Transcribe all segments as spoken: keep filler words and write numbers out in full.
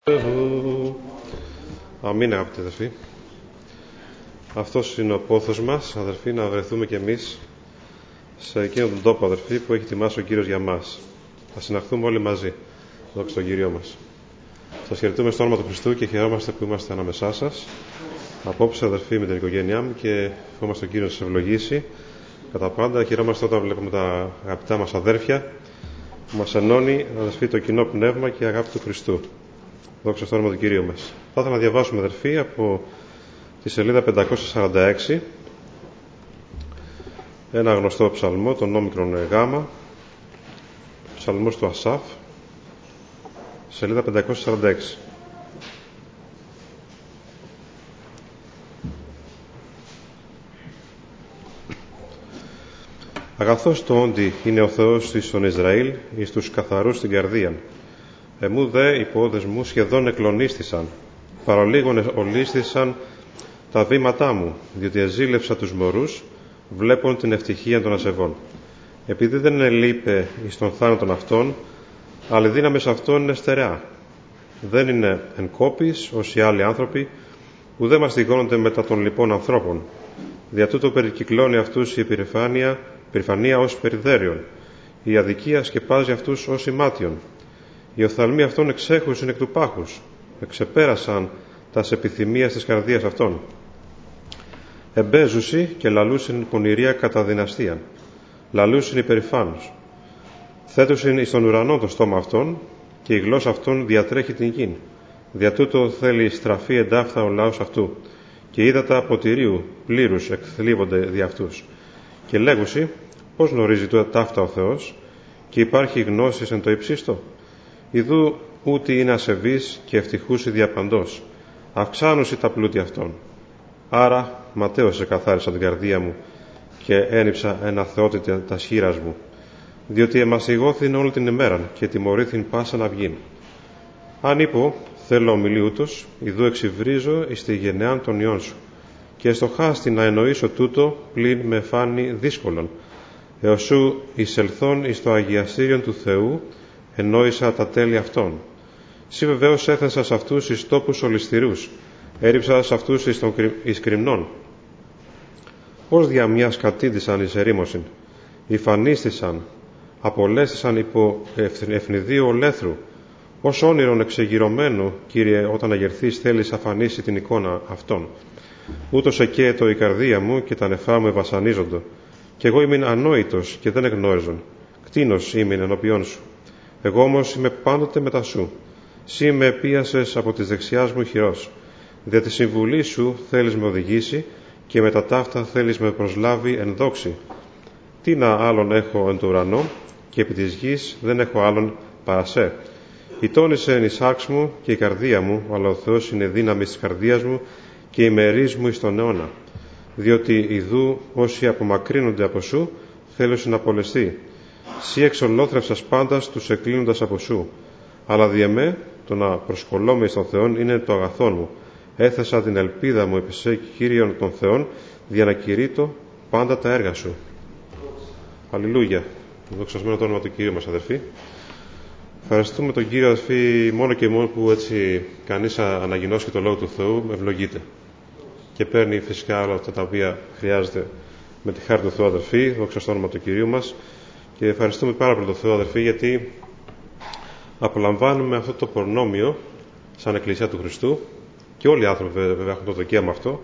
Αμήν, αγαπητοί αδερφοί. Αυτός είναι ο πόθος μας, αδερφοί, να βρεθούμε κι εμείς σε εκείνον τον τόπο, αδερφοί, που έχει ετοιμάσει ο Κύριος για μας. Θα συναχθούμε όλοι μαζί, δόξα στον Κύριο μας. Σας χαιρετούμε στο όνομα του Χριστού και χαιρόμαστε που είμαστε ανάμεσά σας. Απόψε, αδερφοί, με την οικογένειά μου και ευχόμαστε τον Κύριο να σας ευλογήσει. Κατά πάντα χαιρόμαστε όταν βλέπουμε τα αγαπητά μας αδέρφια που μας ενώνει, αδερφοί, το κοινό πνεύμα και αγάπη του Χριστού. Δόξα στο όνομα του Κυρίου μας. Θα ήθελα να διαβάσουμε, αδερφοί, από τη σελίδα πεντακόσια σαράντα έξι ένα γνωστό ψαλμό, τον όμικρον γάμα, ψαλμός του Ασάφ, σελίδα πεντακόσια σαράντα έξι. Αγαθός το όντι είναι ο Θεός εις τον Ισραήλ, εις τους καθαρούς στην καρδίαν. Εμού δε οι πόδες μου σχεδόν εκλονίστησαν, παρολίγων ολίσθησαν τα βήματά μου, διότι εζήλευσα τους μωρούς, βλέπουν την ευτυχία των ασεβών. Επειδή δεν ελείπε εις τον θάνατον αυτών, αλλά οι δύναμες αυτών είναι στερεά. Δεν είναι εν κόπης, ως οι άλλοι άνθρωποι, ουδέ μαστιγώνονται μετά των λοιπών ανθρώπων. Δια τούτο περικυκλώνει αυτούς η επιφάνεια, επιφανία ως περιδέριον. Η αδικία σκεπάζει αυτούς ως ημάτιον. Οι οφθαλμοί αυτών εξέχουσιν εκ του πάχους, εξεπέρασαν τας επιθυμίας της καρδίας αυτών. Εμπέζουσι και λαλούσιν πονηρία κατά δυναστείαν, λαλούσιν υπερηφάνους. Θέτουσιν εις τον ουρανό το στόμα αυτών, και η γλώσσα αυτών διατρέχει την γην. Δια τούτο θέλει στραφεί εντάφθα ο λαός αυτού, και ύδατα ποτηρίου πλήρους εκθλίβονται δι' αυτούς. Και λέγουσι, πώς γνωρίζει ταύτα ο Θεός, και υπάρχει γνώσης εν το υψίστο. Ιδού ούτι είναι ασεβής και ευτυχούσι διαπαντός, αυξάνουσι τα πλούτη αυτών. Άρα ματέωσε καθάρισα την καρδία μου και ένυψα ένα θεότητα τα σχήρας μου, διότι εμαστιγώθην όλη την ημέραν και τιμωρήθην πάσα να βγήν. Αν είπω, θέλω ομιλεί ούτως, ιδού εξυβρίζω εις τη γενεάν των ιών σου, και στο χάστη να εννοήσω τούτο πλην με φάνη δύσκολον, έως σου εισελθών εις το αγιαστήριον του Θεού, ενόησα τα τέλη αυτών. Συ βεβαίως έθεσα σε αυτούς εις τόπους ολισθηρούς, έριψα σε αυτούς εις, τον, εις κρυμνών. Ως δια μιας κατήντησαν εις ερήμωσιν, υφανίστησαν, απολέστησαν υπό ευνηδίου ολέθρου, ως όνειρον εξεγυρωμένου, Κύριε, όταν αγερθείς θέλεις αφανίσει την εικόνα αυτών. Ούτως εκαίετο η καρδία μου και τα νεφά μου ευασανίζοντο, και εγώ ήμουν ανόητος και δεν εγνώριζον, κτήνος ήμουν ενώπιόν σου. Εγώ όμως είμαι πάντοτε μετά σου. Συ με επίασες από της δεξιάς μου χειρός. Δια τη συμβουλή σου θέλεις με οδηγήσει και με τα ταύτα θέλεις με προσλάβει εν δόξη. Τι να άλλον έχω εν το ουρανό και επί της γης δεν έχω άλλον παρά σε. Ητώνησε εν εισάρξ μου και η καρδία μου, αλλά ο Θεός είναι δύναμη της καρδίας μου και η μερής μου εις τον αιώνα. Διότι ιδού όσοι απομακρύνονται από σου θέλουν να απολεστεί. Συ εξολόθρευσας πάντας τους εκκλίνοντας από σου. Αλλά δι' εμέ, το να προσκολώμαι εις τον Θεόν είναι το αγαθόν μου. Έθεσα την ελπίδα μου επί σε Κύριον των Θεών, για να κηρύττω πάντα τα έργα σου. Αλληλούια. Δοξασμένο το όνομα του Κύριου μας, αδερφοί. Ευχαριστούμε τον Κύριο, αδερφοί, μόνο και μόνο που έτσι κανείς αναγινώσει το Λόγο του Θεού ευλογείται. Και παίρνει φυσικά όλα αυτά τα οποία χρειάζεται με τη χάρη του Θεού, αδερφοί. Δόξα στο όνομα του Κυρίου μας. Και ευχαριστούμε πάρα πολύ τον Θεό, αδερφοί, γιατί απολαμβάνουμε αυτό το προνόμιο σαν Εκκλησία του Χριστού, και όλοι οι άνθρωποι βέβαια έχουν το δικαίωμα αυτό,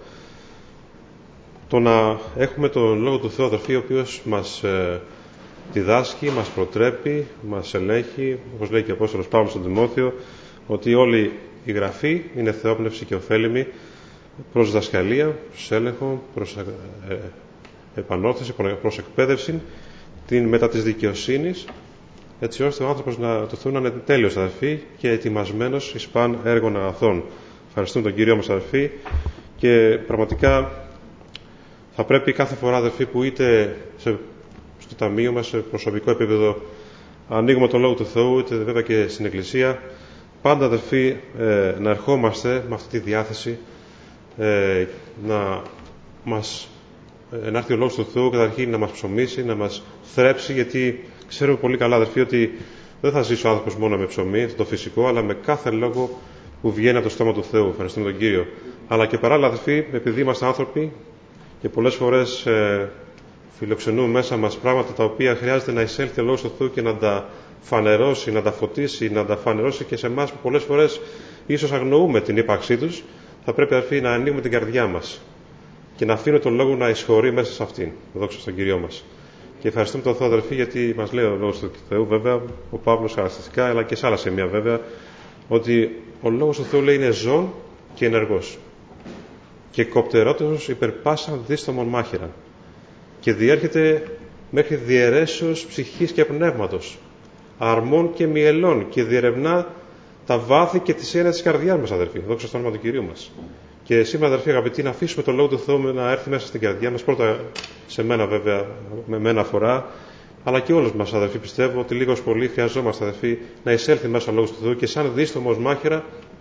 το να έχουμε τον Λόγο του Θεού, αδερφοί, ο οποίος μας ε, διδάσκει, μας προτρέπει, μας ελέγχει, όπως λέει και ο Απόστολος Παύλος στον Τιμόθεο, ότι όλη η Γραφή είναι θεόπνευση και ωφέλιμη προς δασκαλία, προς έλεγχο, προς ε, ε, επανόρθωση, προς εκπαίδευση, την μετά της δικαιοσύνης, έτσι ώστε ο άνθρωπος να το Θεού να είναι τέλειος, αδερφοί, και ετοιμασμένος εις παν έργων αγαθών. Ευχαριστούμε τον Κύριο μας, αδερφοί, και πραγματικά θα πρέπει κάθε φορά, αδερφοί, που είτε σε, στο ταμείο μας, σε προσωπικό επίπεδο, ανοίγουμε τον Λόγο του Θεού, είτε βέβαια και στην Εκκλησία, πάντα, αδερφοί, ε, να ερχόμαστε με αυτή τη διάθεση, ε, να μας να έρθει ο Λόγος του Θεού καταρχήν να μας ψωμίσει, να μας θρέψει, γιατί ξέρουμε πολύ καλά, αδερφοί, ότι δεν θα ζήσει ο άνθρωπος μόνο με ψωμί, το φυσικό, αλλά με κάθε λόγο που βγαίνει από το στόμα του Θεού. Ευχαριστούμε τον Κύριο. Αλλά και παράλληλα, αδελφοί, επειδή είμαστε άνθρωποι και πολλές φορές ε, φιλοξενούμε μέσα μας πράγματα τα οποία χρειάζεται να εισέλθει ο Λόγος του Θεού και να τα φανερώσει, να τα φωτίσει, να τα φανερώσει και σε εμάς που πολλές φορές ίσως αγνοούμε την ύπαρξή τους, θα πρέπει, αδελφοί, να ανοίγουμε την καρδιά μας και να αφήνουμε τον Λόγο να εισχωρεί μέσα σε αυτήν. Δόξα στον Κύριό μας. Και ευχαριστούμε τον Θεό, αδελφοί, γιατί μας λέει ο Λόγος του Θεού, βέβαια, ο Παύλος χαρακτηριστικά, αλλά και σε άλλα σημεία, βέβαια, ότι ο Λόγος του Θεού, λέει, είναι ζών και ενεργός και κοπτερότερος υπερ πάσαν δίστομον μάχαιραν και διέρχεται μέχρι διαιρέσεως ψυχής και πνεύματος, αρμών και μυελών, και διερευνά τα βάθη και τις έννοιες της καρδιάς μας, αδελφοί. Δόξα στο όνομα του Κυρίου μας. Και σήμερα, αδελφοί αγαπητοί, να αφήσουμε τον Λόγο του Θεού να έρθει μέσα στην καρδιά μας, πρώτα σε μένα, βέβαια, με μένα αφορά, αλλά και όλους μας, αδελφοί, πιστεύω ότι λίγος πολύ χρειαζόμαστε, αδελφοί, να εισέλθει μέσα ο Λόγος του Θεού και σαν δίστομος μάχαιρα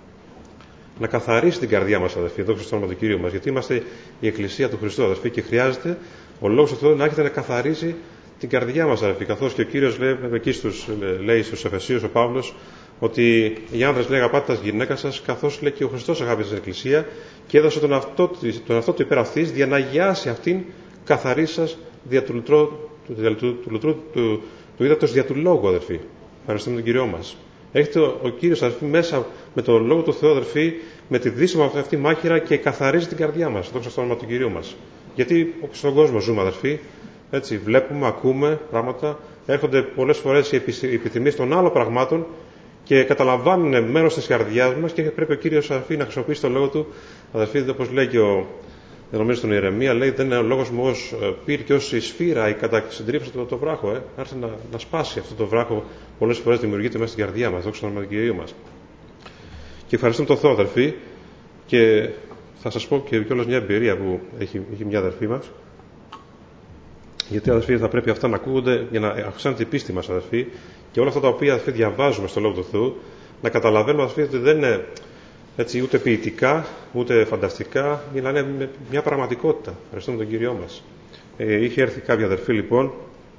να καθαρίσει την καρδιά μας, αδελφοί. Δόξα στο όνομα του Κυρίου μας. Γιατί είμαστε η Εκκλησία του Χριστού, αδελφοί, και χρειάζεται ο Λόγος του Θεού να έρχεται να καθαρίζει την καρδιά μας, αδελφοί. Καθώς και ο Κύριος λέει, εκεί στους, λέει στους Εφεσίους ο Παύλος, ότι οι άνδρες, λέει, αγαπάτε τα γυναίκα σας, καθώς, λέει, και ο Χριστός αγάπησε την Εκκλησία και έδωσε τον αυτό, τον αυτό του υπέρ αυτής, για να αγιάσει αυτήν, καθαρίσας δια του λουτρού του, του, του, του, του, του ύδατος δια του λόγου, αδελφοί. Ευχαριστούμε τον Κύριό μας. Έχετε ο, ο Κύριος, αδελφοί, μέσα με τον Λόγο του Θεού, αδελφοί, με τη δύσιμη αυτή μάχαιρα και καθαρίζει την καρδιά μας. Δόξα στο όνομα του Κυρίου μας. Γιατί στον κόσμο ζούμε, αδελφοί, έτσι, βλέπουμε, ακούμε πράγματα, έρχονται πολλές φορές οι επιθυμίες των άλλων πραγμάτων και καταλαμβάνουν μέρος της καρδιάς μας και πρέπει ο Κύριος, αδελφοί, να χρησιμοποιήσει τον Λόγο του. Αδελφοί, όπως λέει και ο, δεν νομίζω στον Ιερεμία, λέει, δεν είναι ο λόγος μου ως πύρ και ως η σφύρα, η κατασυντρίψη το, το βράχο. Ε. Άρχισε να, να σπάσει αυτό το βράχο, πολλές φορές δημιουργείται μέσα στην καρδιά μας. Δόξα στο όνομα του Κυρίου μας. Και ευχαριστούμε τον Θεό, αδελφοί, και θα σας πω και κιόλας μια εμπειρία που έχει, έχει μια αδελφή μας. Γιατί, αδελφοί, θα πρέπει αυτά να ακούγονται για να αυξάνεται η πίστη μας, αδελφοί, και όλα αυτά τα οποία, αδελφοί, διαβάζουμε στο Λόγο του Θεού, να καταλαβαίνουμε, αδελφοί, ότι δεν είναι έτσι ούτε ποιητικά, ούτε φανταστικά, για να είναι μια πραγματικότητα. Ευχαριστούμε τον Κύριό μας. Ε, είχε έρθει κάποια αδελφή, λοιπόν,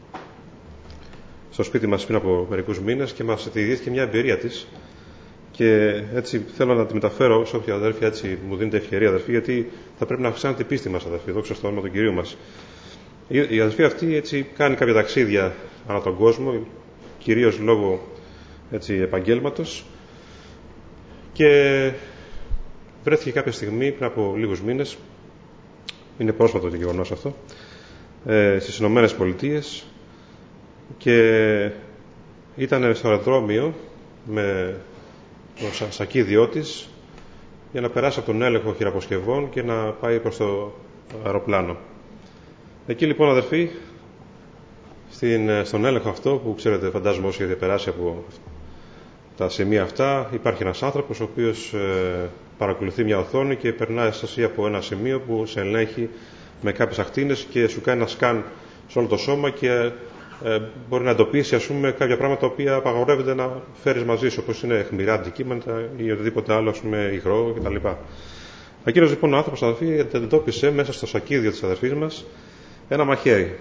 στο σπίτι μας πριν από μερικούς μήνες και μας διηγήθηκε μια εμπειρία της. Και έτσι θέλω να τη μεταφέρω σε όποια αδέρφια έτσι μου δίνετε ευκαιρία, αδερφοί, γιατί θα πρέπει να αυξάνεται η πίστη μας, αδερφοί. Δόξα στο όνομα του Κυρίου μας. Η αδερφή αυτή έτσι κάνει κάποια ταξίδια ανά τον κόσμο, κυρίως λόγω έτσι, επαγγέλματος, και βρέθηκε κάποια στιγμή πριν από λίγους μήνες, είναι πρόσφατο το γεγονός αυτό, ε, στις Ηνωμένες Πολιτείες, και ήταν στο αεροδρόμιο με το σακίδιό της για να περάσει από τον έλεγχο χειραποσκευών και να πάει προς το αεροπλάνο. Εκεί, λοιπόν, αδερφοί, στην, στον έλεγχο αυτό που ξέρετε, φαντάζομαι όσοι έχετε περάσει από τα σημεία αυτά, υπάρχει ένας άνθρωπος ο οποίος ε, παρακολουθεί μια οθόνη και περνάει εσύ από ένα σημείο που σε ελέγχει με κάποιες ακτίνες και σου κάνει ένα σκάν σε όλο το σώμα και ε, μπορεί να εντοπίσει, ας πούμε, κάποια πράγματα τα οποία απαγορεύεται να φέρεις μαζί σου, όπως είναι αιχμηρά αντικείμενα ή οτιδήποτε άλλο, ας πούμε, υγρό κτλ. Εκείνος, λοιπόν, ο άνθρωπος, αδερφοί, εντόπισε μέσα στο σακίδιο της αδερφής μας ένα μαχαίρι.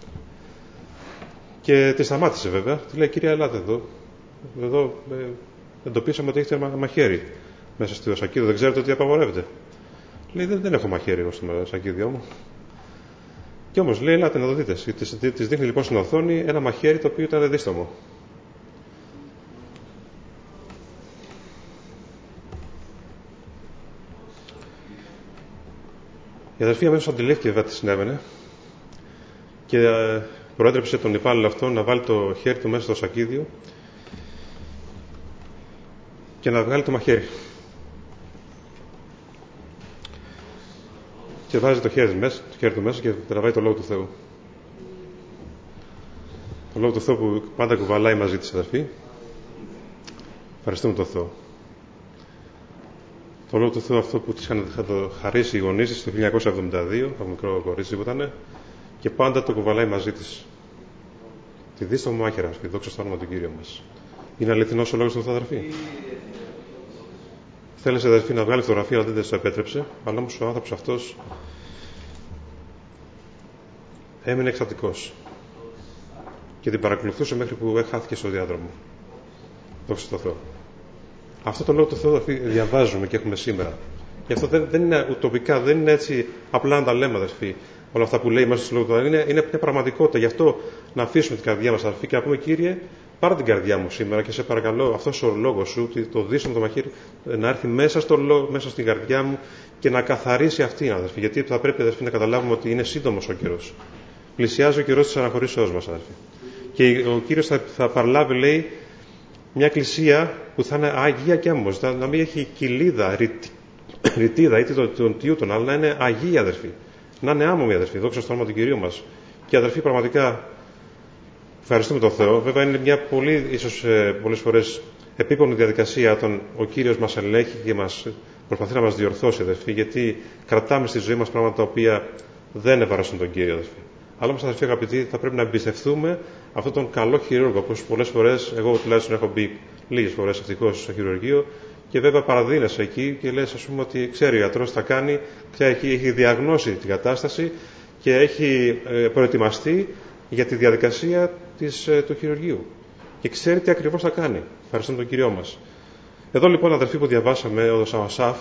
Και τη σταμάτησε, βέβαια. Τη λέει: κυρία, ελάτε εδώ. Εδώ ε, εντοπίσαμε ότι έχετε ένα μαχαίρι μέσα στο σακίδιο. Δεν ξέρετε ότι απαγορεύεται? Λέει: δεν, δεν έχω μαχαίρι εδώ στο σακίδιό μου. Και όμως λέει: ελάτε να το δείτε. Της, της δείχνει, λοιπόν, στην οθόνη ένα μαχαίρι το οποίο ήταν δίστομο. Η αδερφή αμέσως αντιλήφθηκε, βέβαια, τι συνέβαινε και ε, προέτρεψε τον υπάλληλο αυτό να βάλει το χέρι του μέσα στο σακίδιο και να βγάλει το μαχαίρι. Και βάζει το χέρι, μέσα, το χέρι του μέσα και τραβάει το Λόγο του Θεού. Το Λόγο του Θεού που πάντα κουβαλάει μαζί της, αδερφή. Ευχαριστούμε τον Θεό. Το Λόγο του Θεού αυτό που της είχαν το χαρίσει οι γονείς της το χίλια εννιακόσια εβδομήντα δύο, το μικρό κορίτσι που ήταν, και πάντα το κουβαλάει μαζί της. Τη δίστομη μάχαιρα, δόξα στο όνομα του Κύριου μας. Είναι αληθινός ο Λόγος του Θεού, αδερφή? Θέλησε, αδερφή, να βγάλει φωτογραφία, αλλά δεν της το επέτρεψε. Αλλά όμως ο άνθρωπος αυτός έμεινε εκστατικός και την παρακολουθούσε μέχρι που χάθηκε στο διάδρομο. Δόξα τω Θεώ. Αυτό το λόγο του Θεού διαβάζουμε και έχουμε σήμερα. Γι' αυτό δεν, δεν είναι ουτοπικά, δεν είναι έτσι απλά να τα λέμε, αδερφοί. Όλα αυτά που λέει μέσα στο λόγο του Θεού είναι, είναι μια πραγματικότητα. Γι' αυτό να αφήσουμε την καρδιά μας, αδερφοί, και να πούμε, Κύριε, πάρε την καρδιά μου σήμερα και σε παρακαλώ, αυτός ο λόγος σου, το δύσσον το μαχαίρι, να έρθει μέσα, στο λόγο, μέσα στην καρδιά μου και να καθαρίσει αυτήν, αδερφοί. Γιατί θα πρέπει, αδερφοί, να καταλάβουμε ότι είναι σύντομος ο καιρός. Πλησιάζει ο καιρός της αναχωρήσεώς μας, αδερφοί. Και ο Κύριος θα, θα παρλάβει, λέει, μια εκκλησία που θα είναι αγία και άμμος, να μην έχει κοιλίδα, ρητ, ρητίδα είτε των, των τιούτων, αλλά να είναι αγία, αδερφοί. Να είναι άμμομοι, αδερφοί. Δόξα στο όνομα του Κυρίου μας. Και αδερφοί, πραγματικά ευχαριστούμε τον Θεό. Βέβαια, είναι μια πολύ, ίσως πολλές φορές, επίπονη διαδικασία όταν ο Κύριος μας ελέγχει και μας προσπαθεί να μας διορθώσει, αδερφοί, γιατί κρατάμε στη ζωή μας πράγματα τα οποία δεν ευαρέσουν τον Κύριο, αδερφοί. Αλλά όμως, αδερφοί αγαπητοί, θα πρέπει να εμπιστευτούμε αυτόν τον καλό χειρούργο, όπως πολλές φορές, εγώ τουλάχιστον έχω μπει λίγες φορές ευτυχώς στο χειρουργείο, και βέβαια παραδίνεσαι εκεί και λες, ας πούμε, ότι ξέρει ο ιατρός τι θα κάνει, ξέρει, έχει διαγνώσει την κατάσταση και έχει προετοιμαστεί για τη διαδικασία της, του χειρουργείου. Και ξέρει τι ακριβώς θα κάνει. Ευχαριστούμε τον Κύριό μας. Εδώ λοιπόν, αδερφοί, που διαβάσαμε, ο Ασάφ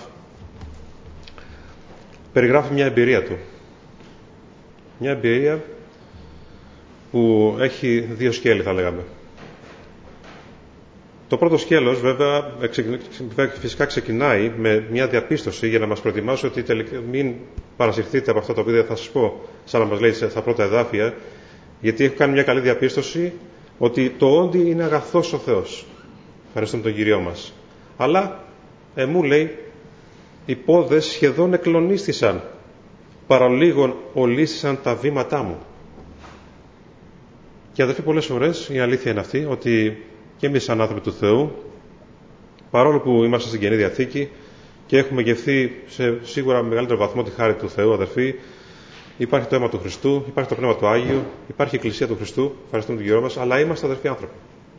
περιγράφει μια εμπειρία του. Μια εμπειρία που έχει δύο σκέλη, θα λέγαμε. Το πρώτο σκέλος, βέβαια, φυσικά ξεκινάει με μια διαπίστωση για να μας προετοιμάσει ότι τελικά μην παρασυρθείτε από αυτά τα οποία θα σας πω, σαν να μας λέει στα πρώτα εδάφια, γιατί έχω κάνει μια καλή διαπίστωση ότι το όντι είναι αγαθός ο Θεός. Ευχαριστούμε τον Κύριό μας. Αλλά, ε, μου λέει, οι πόδες σχεδόν εκλονίστησαν, παραλίγων ολίσσησαν τα βήματά μου. Και αδερφοί, πολλές φορές η αλήθεια είναι αυτή, ότι και εμείς σαν άνθρωποι του Θεού, παρόλο που είμαστε στην Καινή Διαθήκη και έχουμε γευθεί σε σίγουρα μεγαλύτερο βαθμό τη χάρη του Θεού, αδερφοί, υπάρχει το αίμα του Χριστού, υπάρχει το Πνεύμα του Άγιο, υπάρχει η Εκκλησία του Χριστού, ευχαριστούμε τον Κύριο μας, αλλά είμαστε, αδερφοί, άνθρωποι.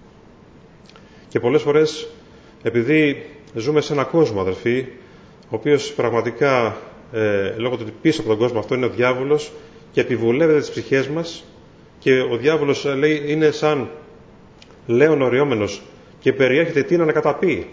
Και πολλές φορές, επειδή ζούμε σε έναν κόσμο, αδερφοί, ο οποίος πραγματικά, ε, λόγω του ότι πίσω από τον κόσμο αυτό είναι ο διάβολος και επιβουλεύεται τις ψυχές μας, και ο διάβολος, λέει, είναι σαν λέων οριόμενος και περιέρχεται τι να ανακαταπεί.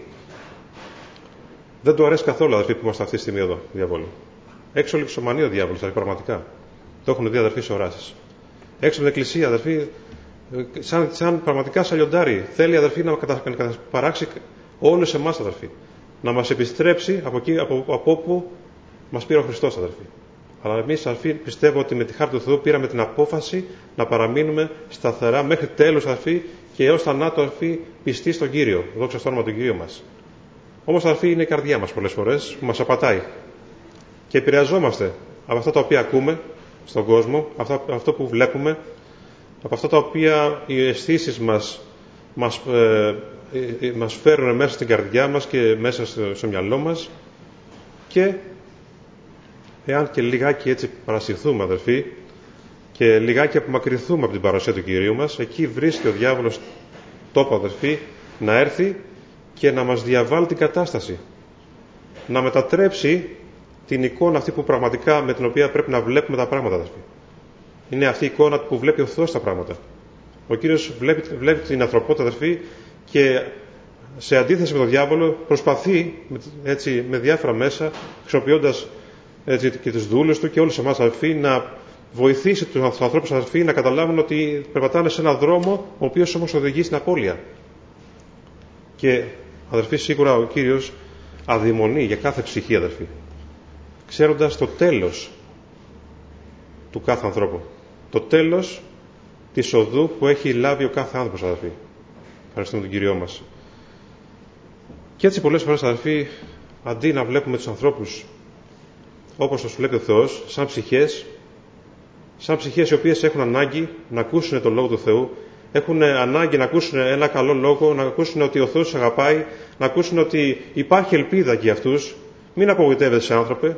Δεν του αρέσει καθόλου, αδερφοί, που είμαστε αυτή τη στιγμή εδώ, διαβόλου. Έξω ληξομανεί ο διάβολος, δηλαδή, πραγματικά. Το έχουν δει, αδερφοί, σε οράσεις. Έξω από την εκκλησία, αδερφοί, σαν, σαν πραγματικά σαν λιοντάρι. Θέλει, αδερφοί, να παράξει όλους εμάς, αδερφοί. Να μας επιστρέψει από εκεί από, από όπου μας πήρε ο Χριστός, αδερφοί. Αλλά εμείς, αδερφοί, πιστεύω ότι με τη χάρη του Θεού πήραμε την απόφαση να παραμείνουμε σταθερά μέχρι τέλους, αδερφοί, και έως θανάτου, αδερφοί, πιστοί στον Κύριο. Δόξα στο όνομα του Κυρίου μας. Όμως, αδερφοί, είναι η καρδιά μας πολλές φορές που μας απατάει. Και επηρεαζόμαστε από αυτά τα οποία ακούμε στον κόσμο, από αυτό που βλέπουμε, από αυτά τα οποία οι αισθήσεις μας μας, ε, ε, μας φέρουν μέσα στην καρδιά μας και μέσα στο, στο μυαλό μας, και εάν και λιγάκι έτσι παρασυρθούμε, αδερφοί, και λιγάκι απομακρυνθούμε από την παρουσία του Κυρίου μας, εκεί βρίσκει ο διάβολος τόπο, αδερφοί, να έρθει και να μας διαβάλει την κατάσταση. Να μετατρέψει την εικόνα αυτή που πραγματικά, με την οποία πρέπει να βλέπουμε τα πράγματα, αδερφοί. Είναι αυτή η εικόνα που βλέπει ο Θεός τα πράγματα. Ο Κύριος βλέπει, βλέπει την ανθρωπότητα, αδερφοί, και σε αντίθεση με τον διάβολο προσπαθεί έτσι, με διάφορα μέσα, χρησιμοποιώντας έτσι, και τους δούλους του και όλους εμάς, αδερφοί, να βοηθήσει τους ανθρώπους, αδερφοί, να καταλάβουν ότι περπατάνε σε έναν δρόμο ο οποίος όμως οδηγεί στην απώλεια. Και, αδερφοί, σίγουρα ο Κύριος αδειμονεί για κάθε ψυχή, αδερφοί, ξέροντας το τέλος του κάθε ανθρώπου. Το τέλος της οδού που έχει λάβει ο κάθε άνθρωπος, αδερφοί. Ευχαριστούμε τον Κύριό μας. Και έτσι πολλές φορές, αδερφοί, αντί να βλέπουμε τους ανθρώπους όπως τους βλέπει ο Θεός, σαν ψυχές, σαν ψυχές οι οποίες έχουν ανάγκη να ακούσουν τον Λόγο του Θεού, έχουν ανάγκη να ακούσουν ένα καλό λόγο, να ακούσουν ότι ο Θεός τους αγαπάει, να ακούσουν ότι υπάρχει ελπίδα για αυτούς. Μην απογοητεύεσαι, άνθρωπε.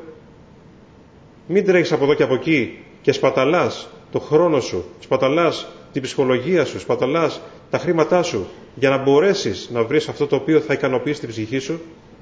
Μην τρέχεις από εδώ και από εκεί και σπαταλάς το χρόνο σου, σπαταλάς την ψυχολογία σου, σπαταλάς τα χρήματά σου για να μπορέσεις να βρεις αυτό το οποίο θα ικανοποιήσει την ψυχή σου.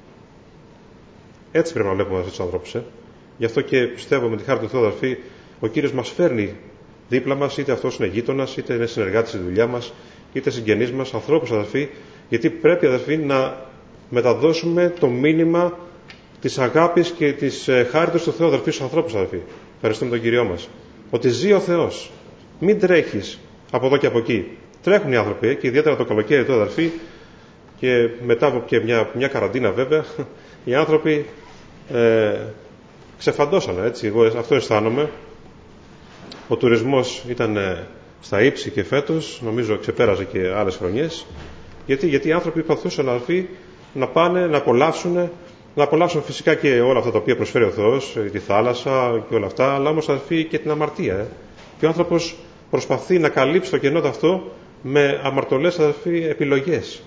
Έτσι πρέπει να βλέπουμε αυτούς τους ανθρώπους. Ε. Γι' αυτό και πιστεύω με τη χάρη του Θεού, αδερφοί, ο Κύριος μας φέρνει δίπλα μας, είτε αυτός είναι γείτονας, είτε είναι συνεργάτης στη δουλειά μας, είτε συγγενείς μας, ανθρώπους, αδερφοί, γιατί πρέπει, αδερφοί, να μεταδώσουμε το μήνυμα της αγάπης και της χάριτος του Θεού, αδερφοί, στους ανθρώπους, αδερφοί. Ευχαριστούμε τον Κύριό μας. Ότι ζει ο Θεός. Μην τρέχεις από εδώ και από εκεί. Τρέχουν οι άνθρωποι, και ιδιαίτερα το καλοκαίρι τώρα, αδερφοί, και μετά από και μια, μια καραντίνα βέβαια, οι άνθρωποι ε, ξεφαντώσανε, έτσι. Εγώ αυτό αισθάνομαι. Ο τουρισμός ήταν ε, στα ύψη και φέτος, νομίζω ξεπέρασε και άλλες χρονιές. Γιατί, γιατί οι άνθρωποι προσπαθούσαν, αδερφοί, να πάνε, να απολαύσουν, να απολαύσουν φυσικά και όλα αυτά τα οποία προσφέρει ο Θεός, τη θάλασσα και όλα αυτά, αλλά όμως, αδερφοί, και την αμαρτία. Ε. Και ο άνθρωπος προσπαθεί να καλύψει το κενό αυτό με αμαρτωλές, αδερφοί, επιλογές.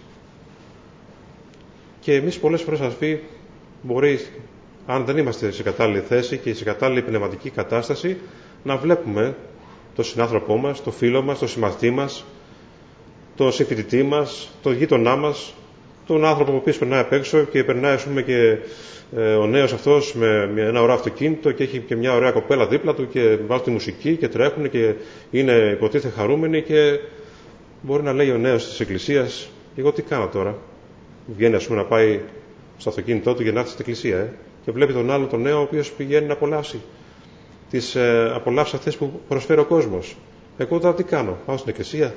Και εμείς πολλές φορές, αδερφοί, μπορεί, αν δεν είμαστε σε κατάλληλη θέση και σε κατάλληλη πνευματική κατάσταση, να βλέπουμε τον συνάνθρωπό μας, τον φίλο μας, τον συμμαθητή μας, τον συμφοιτητή μας, τον γείτονά μας, τον άνθρωπο που οποίος περνάει απ' έξω και περνάει, ας πούμε, και ε, ο νέος αυτός με, με ένα ωραίο αυτοκίνητο και έχει και μια ωραία κοπέλα δίπλα του και βάζει τη μουσική και τρέχουν και είναι υποτίθεται χαρούμενοι, και μπορεί να λέει ο νέος της εκκλησίας, εγώ τι κάνω τώρα. Βγαίνει, ας πούμε, να πάει στο αυτοκίνητό του για να έρθει στην εκκλησία, ε, και βλέπει τον άλλο, τον νέο, ο οποίος πηγαίνει να απολαύσει τις ε, απολαύσεις αυτές που προσφέρει ο κόσμος. Εγώ τώρα τι κάνω, πάω στην εκκλησία.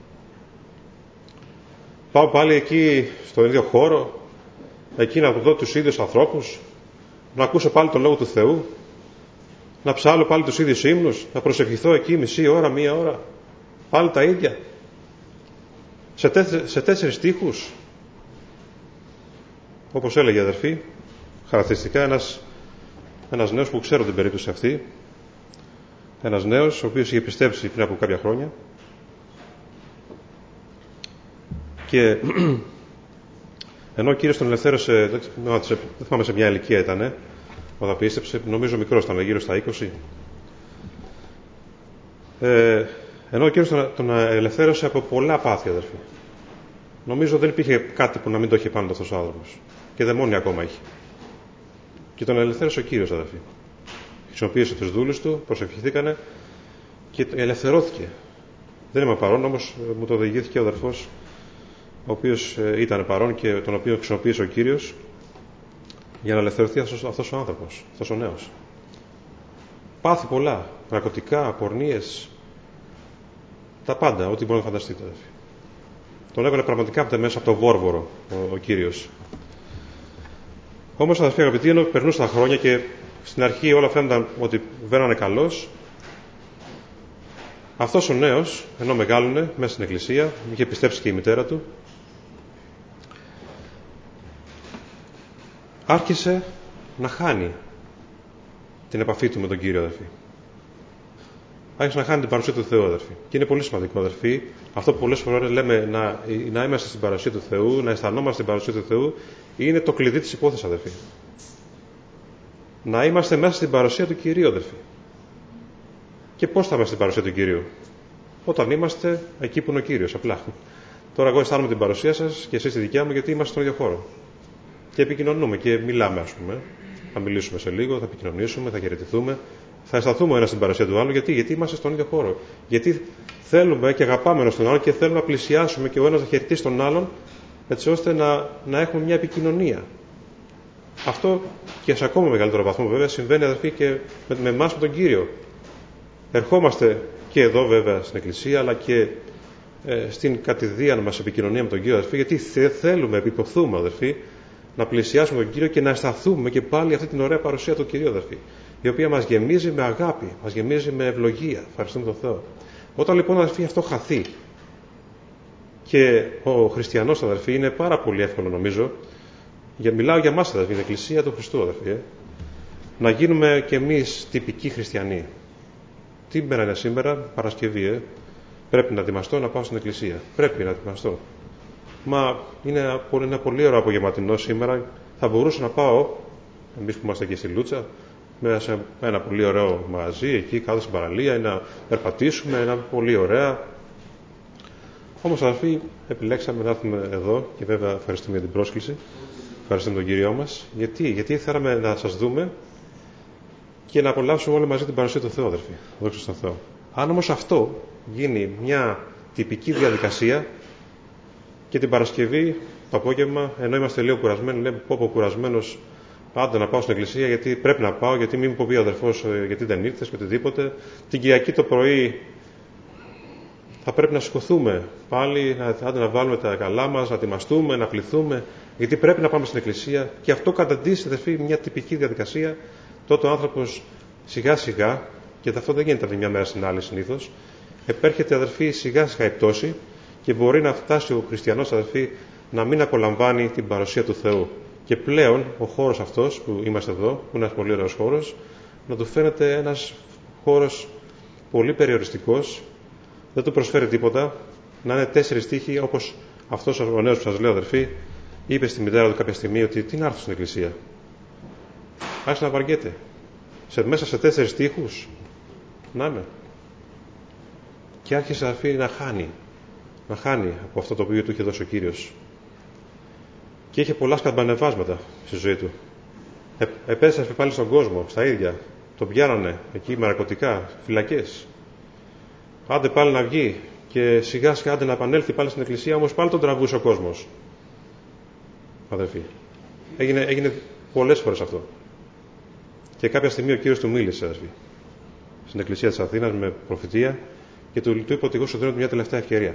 Πάω πάλι εκεί στον ίδιο χώρο, εκεί να δω τους ίδιους ανθρώπους, να ακούσω πάλι τον Λόγο του Θεού, να ψάλω πάλι τους ίδιους ύμνους, να προσευχηθώ εκεί μισή ώρα, μία ώρα, πάλι τα ίδια, σε, τέσσερι, σε τέσσερις στίχους. Όπως έλεγε, αδερφοί, χαρακτηριστικά ένας, ένας νέος που ξέρω την περίπτωση αυτή, ένας νέος ο οποίος είχε πιστέψει πριν από κάποια χρόνια, και ενώ ο Κύριος τον ελευθέρωσε, δεν θυμάμαι σε μια ηλικία ήταν, όταν πίστεψε, νομίζω μικρός ήταν, γύρω στα είκοσι, ε, ενώ ο Κύριος τον, τον ελευθέρωσε από πολλά πάθη, αδερφοί. Νομίζω δεν υπήρχε κάτι που να μην το είχε πάνω αυτός ο άνθρωπος. Και δαιμόνια ακόμα είχε. Και τον ελευθέρωσε ο Κύριος, αδερφοί. Χρησιμοποίησε τους δούλους του, προσευχηθήκανε και ελευθερώθηκε. Δεν είμαι παρόν, όμως μου το διηγήθηκε ο αδερφός, ο οποίος ήταν παρόν και τον οποίο χρησιμοποίησε ο Κύριος για να ελευθερωθεί αυτός, αυτός ο άνθρωπος, αυτός ο νέος. Πάθη πολλά, ναρκωτικά, πορνίες, τα πάντα, ό,τι μπορεί να φανταστείτε, αδερφοί. Τον έβαλε πραγματικά μέσα από το βόρβορο ο, ο Κύριος. Όμως, αδερφοί αγαπητοί, ενώ περνούσαν τα χρόνια και στην αρχή όλα φαίνονταν ότι βαίνανε καλώς, αυτός ο νέος, ενώ μεγάλωνε μέσα στην εκκλησία, είχε πιστέψει και η μητέρα του, άρχισε να χάνει την επαφή του με τον Κύριο, αδερφοί. Άρχισε να χάνει την παρουσία του Θεού, αδερφοί. Και είναι πολύ σημαντικό, αδερφοί, αυτό που πολλές φορές λέμε, να, να είμαστε στην παρουσία του Θεού, να αισθανόμαστε την παρουσία του Θεού, είναι το κλειδί της υπόθεσης, αδερφοί. Να είμαστε μέσα στην παρουσία του Κυρίου, αδερφοί. Και πώς θα είμαστε στην παρουσία του Κυρίου? Όταν είμαστε εκεί που είναι ο Κύριος, απλά. Τώρα εγώ αισθάνομαι την παρουσία σας και εσείς τη δικιά μου, γιατί είμαστε στον ίδιο χώρο. Και επικοινωνούμε και μιλάμε, ας πούμε. Θα μιλήσουμε σε λίγο, θα επικοινωνήσουμε, θα χαιρετηθούμε, θα αισθανθούμε ο ένας στην παρουσία του άλλου. Γιατί? Γιατί είμαστε στον ίδιο χώρο. Γιατί θέλουμε και αγαπάμε ένας τον άλλον και θέλουμε να πλησιάσουμε και ο ένας να χαιρετήσει τον άλλον, έτσι ώστε να, να έχουμε μια επικοινωνία. Αυτό και σε ακόμα μεγαλύτερο βαθμό, βέβαια, συμβαίνει, αδερφοί, και με, με εμάς, με τον Κύριο. Ερχόμαστε και εδώ, βέβαια, στην Εκκλησία, αλλά και ε, στην κατηδίαν μας επικοινωνία με τον Κύριο, αδερφοί, γιατί θε, θέλουμε, επιποθούμε, αδερφοί, να πλησιάσουμε τον Κύριο και να αισθανθούμε και πάλι αυτή την ωραία παρουσία του Κυρίου, αδερφοί, η οποία μας γεμίζει με αγάπη, μας γεμίζει με ευλογία. Ευχαριστούμε τον Θεό. Όταν λοιπόν, αδερφοί, αυτό χαθεί, και ο χριστιανός, αδερφοί, είναι πάρα πολύ εύκολο, νομίζω, για, μιλάω για εμάς, αδερφοί, την Εκκλησία του Χριστού, αδερφοί, ε, να γίνουμε κι εμείς τυπικοί χριστιανοί. Τι μέρα είναι σήμερα? Παρασκευή, ε. Πρέπει να ετοιμαστώ να πάω στην Εκκλησία. Πρέπει να ετοιμαστώ. Μα είναι ένα πολύ ωραίο απογευματινό σήμερα. Θα μπορούσα να πάω, εμείς που είμαστε εκεί στη Λούτσα, μέσα σε ένα πολύ ωραίο μαγαζί, εκεί κάτω στην παραλία, ή να περπατήσουμε, ένα πολύ ωραία. Όμως, αδερφοί, επιλέξαμε να έρθουμε εδώ, και βέβαια ευχαριστούμε για την πρόσκληση. Ευχαριστούμε τον Κύριό μας. Γιατί, Γιατί θέλαμε να σας δούμε και να απολαύσουμε όλοι μαζί την παρουσία του Θεού, αδερφοί. Δόξα στον Θεό. Αν όμως αυτό γίνει μια τυπική διαδικασία, και την Παρασκευή το απόγευμα, ενώ είμαστε λίγο κουρασμένοι, λέμε πω πω κουρασμένος, άντε να πάω στην εκκλησία γιατί πρέπει να πάω, γιατί μην μου πει ο αδερφός γιατί δεν ήρθες και οτιδήποτε. Την Κυριακή το πρωί θα πρέπει να σηκωθούμε πάλι, άντε να βάλουμε τα καλά μας, να ετοιμαστούμε, να πληθούμε, γιατί πρέπει να πάμε στην εκκλησία. Και αυτό καταντήσει, αδερφοί, μια τυπική διαδικασία. Τότε ο άνθρωπος σιγά σιγά, και αυτό δεν γίνεται από τη μια μέρα στην άλλη συνήθως, επέρχεται, αδερφοί, σιγά σιγά η πτώση και μπορεί να φτάσει ο χριστιανός, αδερφοί, να μην απολαμβάνει την παρουσία του Θεού. Και πλέον ο χώρος αυτός που είμαστε εδώ, που είναι ένας πολύ ωραίος χώρος, να του φαίνεται ένας χώρος πολύ περιοριστικός, δεν του προσφέρει τίποτα, να είναι τέσσερις τείχοι, όπως αυτός ο νέος που σας λέω, αδερφοί, είπε στη μητέρα του κάποια στιγμή ότι τι να έρθω στην εκκλησία. Άρχισε να βαριέται. Σε, μέσα σε τέσσερις τείχους, να είμαι. Και άρχισε, αδερφοί, να χάνει. Να χάνει από αυτό το οποίο του είχε δώσει ο Κύριος. Και είχε πολλά σκαμπανεβάσματα στη ζωή του. Ε, επέστρεψε πάλι στον κόσμο, στα ίδια. Τον πιάνανε εκεί με ναρκωτικά, φυλακές. Άντε πάλι να βγει και σιγά σιγά άντε να επανέλθει πάλι στην εκκλησία, όμως πάλι τον τραβούσε ο κόσμος. Αδερφοί. Έγινε, έγινε πολλές φορές αυτό. Και κάποια στιγμή ο Κύριος του μίλησε, αδερφοί, στην εκκλησία της Αθήνας με προφητεία και του, του είπε ότι εγώ σου δίνω μια τελευταία ευκαιρία.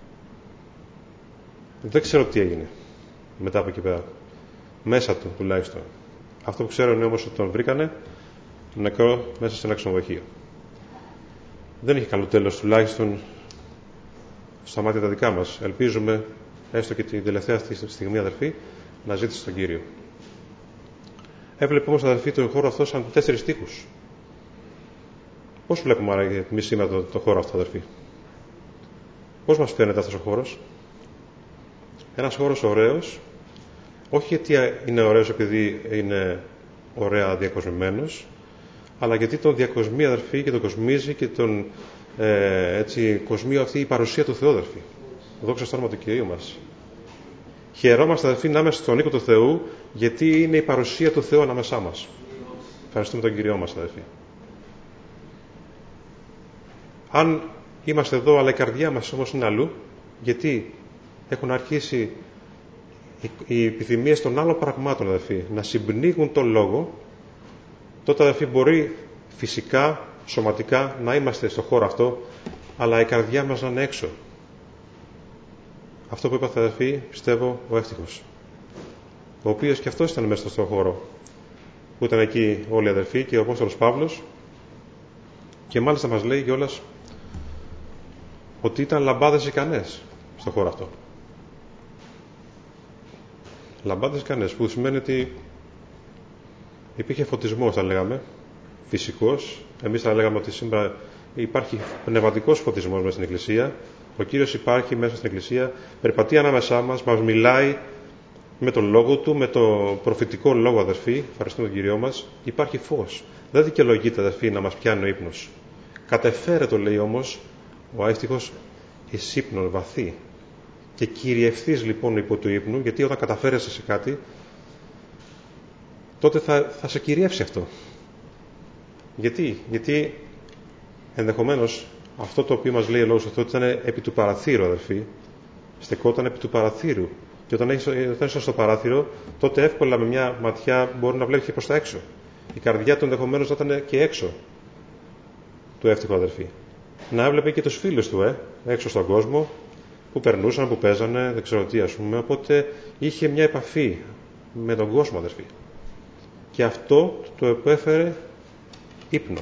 Δεν ξέρω τι έγινε μετά από εκεί πέρα. Μέσα του τουλάχιστον. Αυτό που ξέρω είναι όμως ότι τον βρήκανε νεκρό μέσα σε ένα ξενοδοχείο. Δεν είχε καλό τέλος, τουλάχιστον στα μάτια τα δικά μας. Ελπίζουμε, έστω και την τελευταία στιγμή, αδερφοί, να ζήτησε τον Κύριο. Έβλεπε όμως, αδερφοί, τον χώρο αυτό σαν τέσσερις τείχους. Πώς βλέπουμε άρα εμείς σήμερα τον το χώρο αυτό, αδερφοί? Πώς μας φαίνεται αυτός ο χώρος? Ένας χώρος ωραίος, όχι γιατί είναι ωραίος επειδή είναι ωραία διακοσμημένος, αλλά γιατί τον διακοσμεί, αδερφοί, και τον κοσμίζει και τον ε, έτσι, κοσμεί αυτή η παρουσία του Θεού, αδερφοί. Δόξα στο όνομα του Κυρίου μας. Χαιρόμαστε, αδερφοί, να είμαστε στον οίκο του Θεού, γιατί είναι η παρουσία του Θεού ανάμεσά μας. Ευχαριστούμε τον Κυριό μας, αδερφοί. Αν είμαστε εδώ, αλλά η καρδιά μας όμως είναι αλλού, γιατί έχουν αρχίσει οι επιθυμίες των άλλων πραγμάτων, αδερφοί, να συμπνίγουν τον λόγο, τότε, αδερφοί, μπορεί φυσικά, σωματικά να είμαστε στο χώρο αυτό, αλλά η καρδιά μας να είναι έξω. Αυτό που είπατε, αδερφοί, πιστεύω ο Εύτυχος, ο οποίος και αυτός ήταν μέσα στον χώρο που ήταν εκεί όλοι οι αδερφοί και ο Απόστολος Παύλος, και μάλιστα μας λέει κιόλας ότι ήταν λαμπάδες ικανές στον χώρο αυτό. Λαμπάδες ικανές, που σημαίνει ότι υπήρχε φωτισμός, θα λέγαμε, φυσικός. Εμείς θα λέγαμε ότι σήμερα υπάρχει πνευματικός φωτισμός μέσα στην Εκκλησία. Ο Κύριος υπάρχει μέσα στην Εκκλησία, περπατεί ανάμεσά μας, μας μιλάει με τον λόγο Του, με το προφητικό λόγο, αδερφοί. Ευχαριστούμε τον Κυριό μας. Υπάρχει φως. Δεν δικαιολογείται, αδερφοί, να μας πιάνει ο ύπνος. Κατεφέρετο, λέει όμως ο Εύτυχος, εις ύπνον βαθύ. Και κυριευθείς λοιπόν υπό του ύπνου, γιατί όταν καταφέρεσαι σε κάτι, τότε θα, θα σε κυριεύσει αυτό. Γιατί, γιατί ενδεχομένως αυτό το οποίο μας λέει ο λόγος του Θεού ήταν επί του παραθύρου, αδερφοί, στεκόταν επί του παραθύρου. Και όταν είσαι στο παράθυρο, τότε εύκολα με μια ματιά μπορεί να βλέπει και προς τα έξω. Η καρδιά του ενδεχομένως να ήταν και έξω του Εύτυχου, αδερφοί. Να έβλεπε και τους φίλους του, ε, έξω στον κόσμο, που περνούσαν, που παίζανε, δεν ξέρω τι, ας πούμε. Οπότε είχε μια επαφή με τον κόσμο, αδερφοί. Και αυτό το επέφερε ύπνο.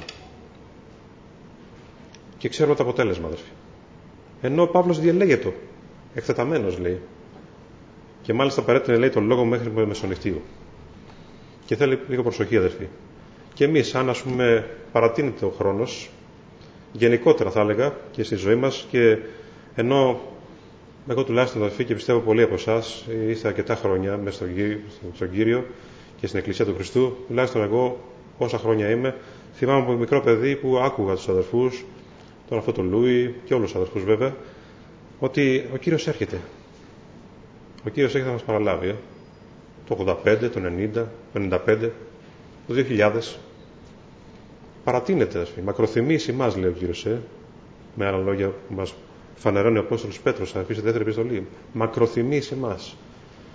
Και ξέρουμε το αποτέλεσμα, αδερφοί. Ενώ ο Παύλος διελέγεται, εκτεταμένος, λέει. Και μάλιστα παρέτεινε, λέει, τον λόγο μέχρι το μεσονυχτίου. Και θέλει λίγο προσοχή, αδερφοί. Και εμείς, αν, ας πούμε, παρατείνεται ο χρόνος, γενικότερα θα έλεγα και στη ζωή μας, και ενώ εγώ τουλάχιστον, αδερφοί, και πιστεύω πολλοί από εσάς είστε αρκετά χρόνια μέσα στον Κύριο, στον Κύριο και στην Εκκλησία του Χριστού, τουλάχιστον εγώ όσα χρόνια είμαι, θυμάμαι από μικρό παιδί που άκουγα τους αδερφούς, τον αυτό τον Λούι και όλους τους αδερφούς βέβαια, ότι ο Κύριος έρχεται. Ο Κύριος έρχεται να μας παραλάβει. Ε. Το ογδόντα πέντε, το ενενήντα, το ενενήντα πέντε, το δύο χιλιάδες. Παρατείνεται, αδερφοί. Μακροθυμήσει μας, λέει ο Κύριος. Ε. Με άλλα λόγια που μας φανερώνει ο Απόστολος Πέτρος, να πει στη δεύτερη επιστολή. Μακροθυμήσει μας.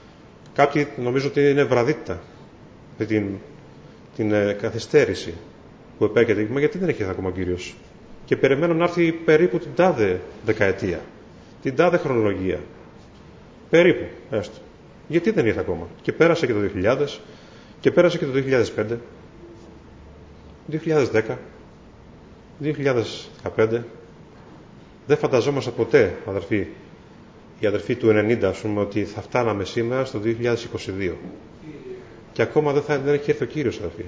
Κάποιοι νομίζουν ότι είναι βραδύτητα την, την ε, καθυστέρηση που επέκειται. Μα γιατί δεν έχει έρθει ακόμα ο Κύριος? Και περιμένω να έρθει περίπου την τάδε δεκαετία, την τάδε χρονολογία. Περίπου, έστω. Γιατί δεν ήρθε ακόμα? Και πέρασε και το δύο χιλιάδες, και πέρασε και το δύο χιλιάδες πέντε, δύο χιλιάδες δέκα, δύο χιλιάδες δεκαπέντε. Δεν φανταζόμαστε ποτέ, αδερφοί, οι αδερφοί του ενενήντα, ας πούμε, ότι θα φτάναμε σήμερα στο δύο χιλιάδες είκοσι δύο. Και ακόμα δεν, θα, δεν έχει έρθει ο Κύριος, αδερφοί.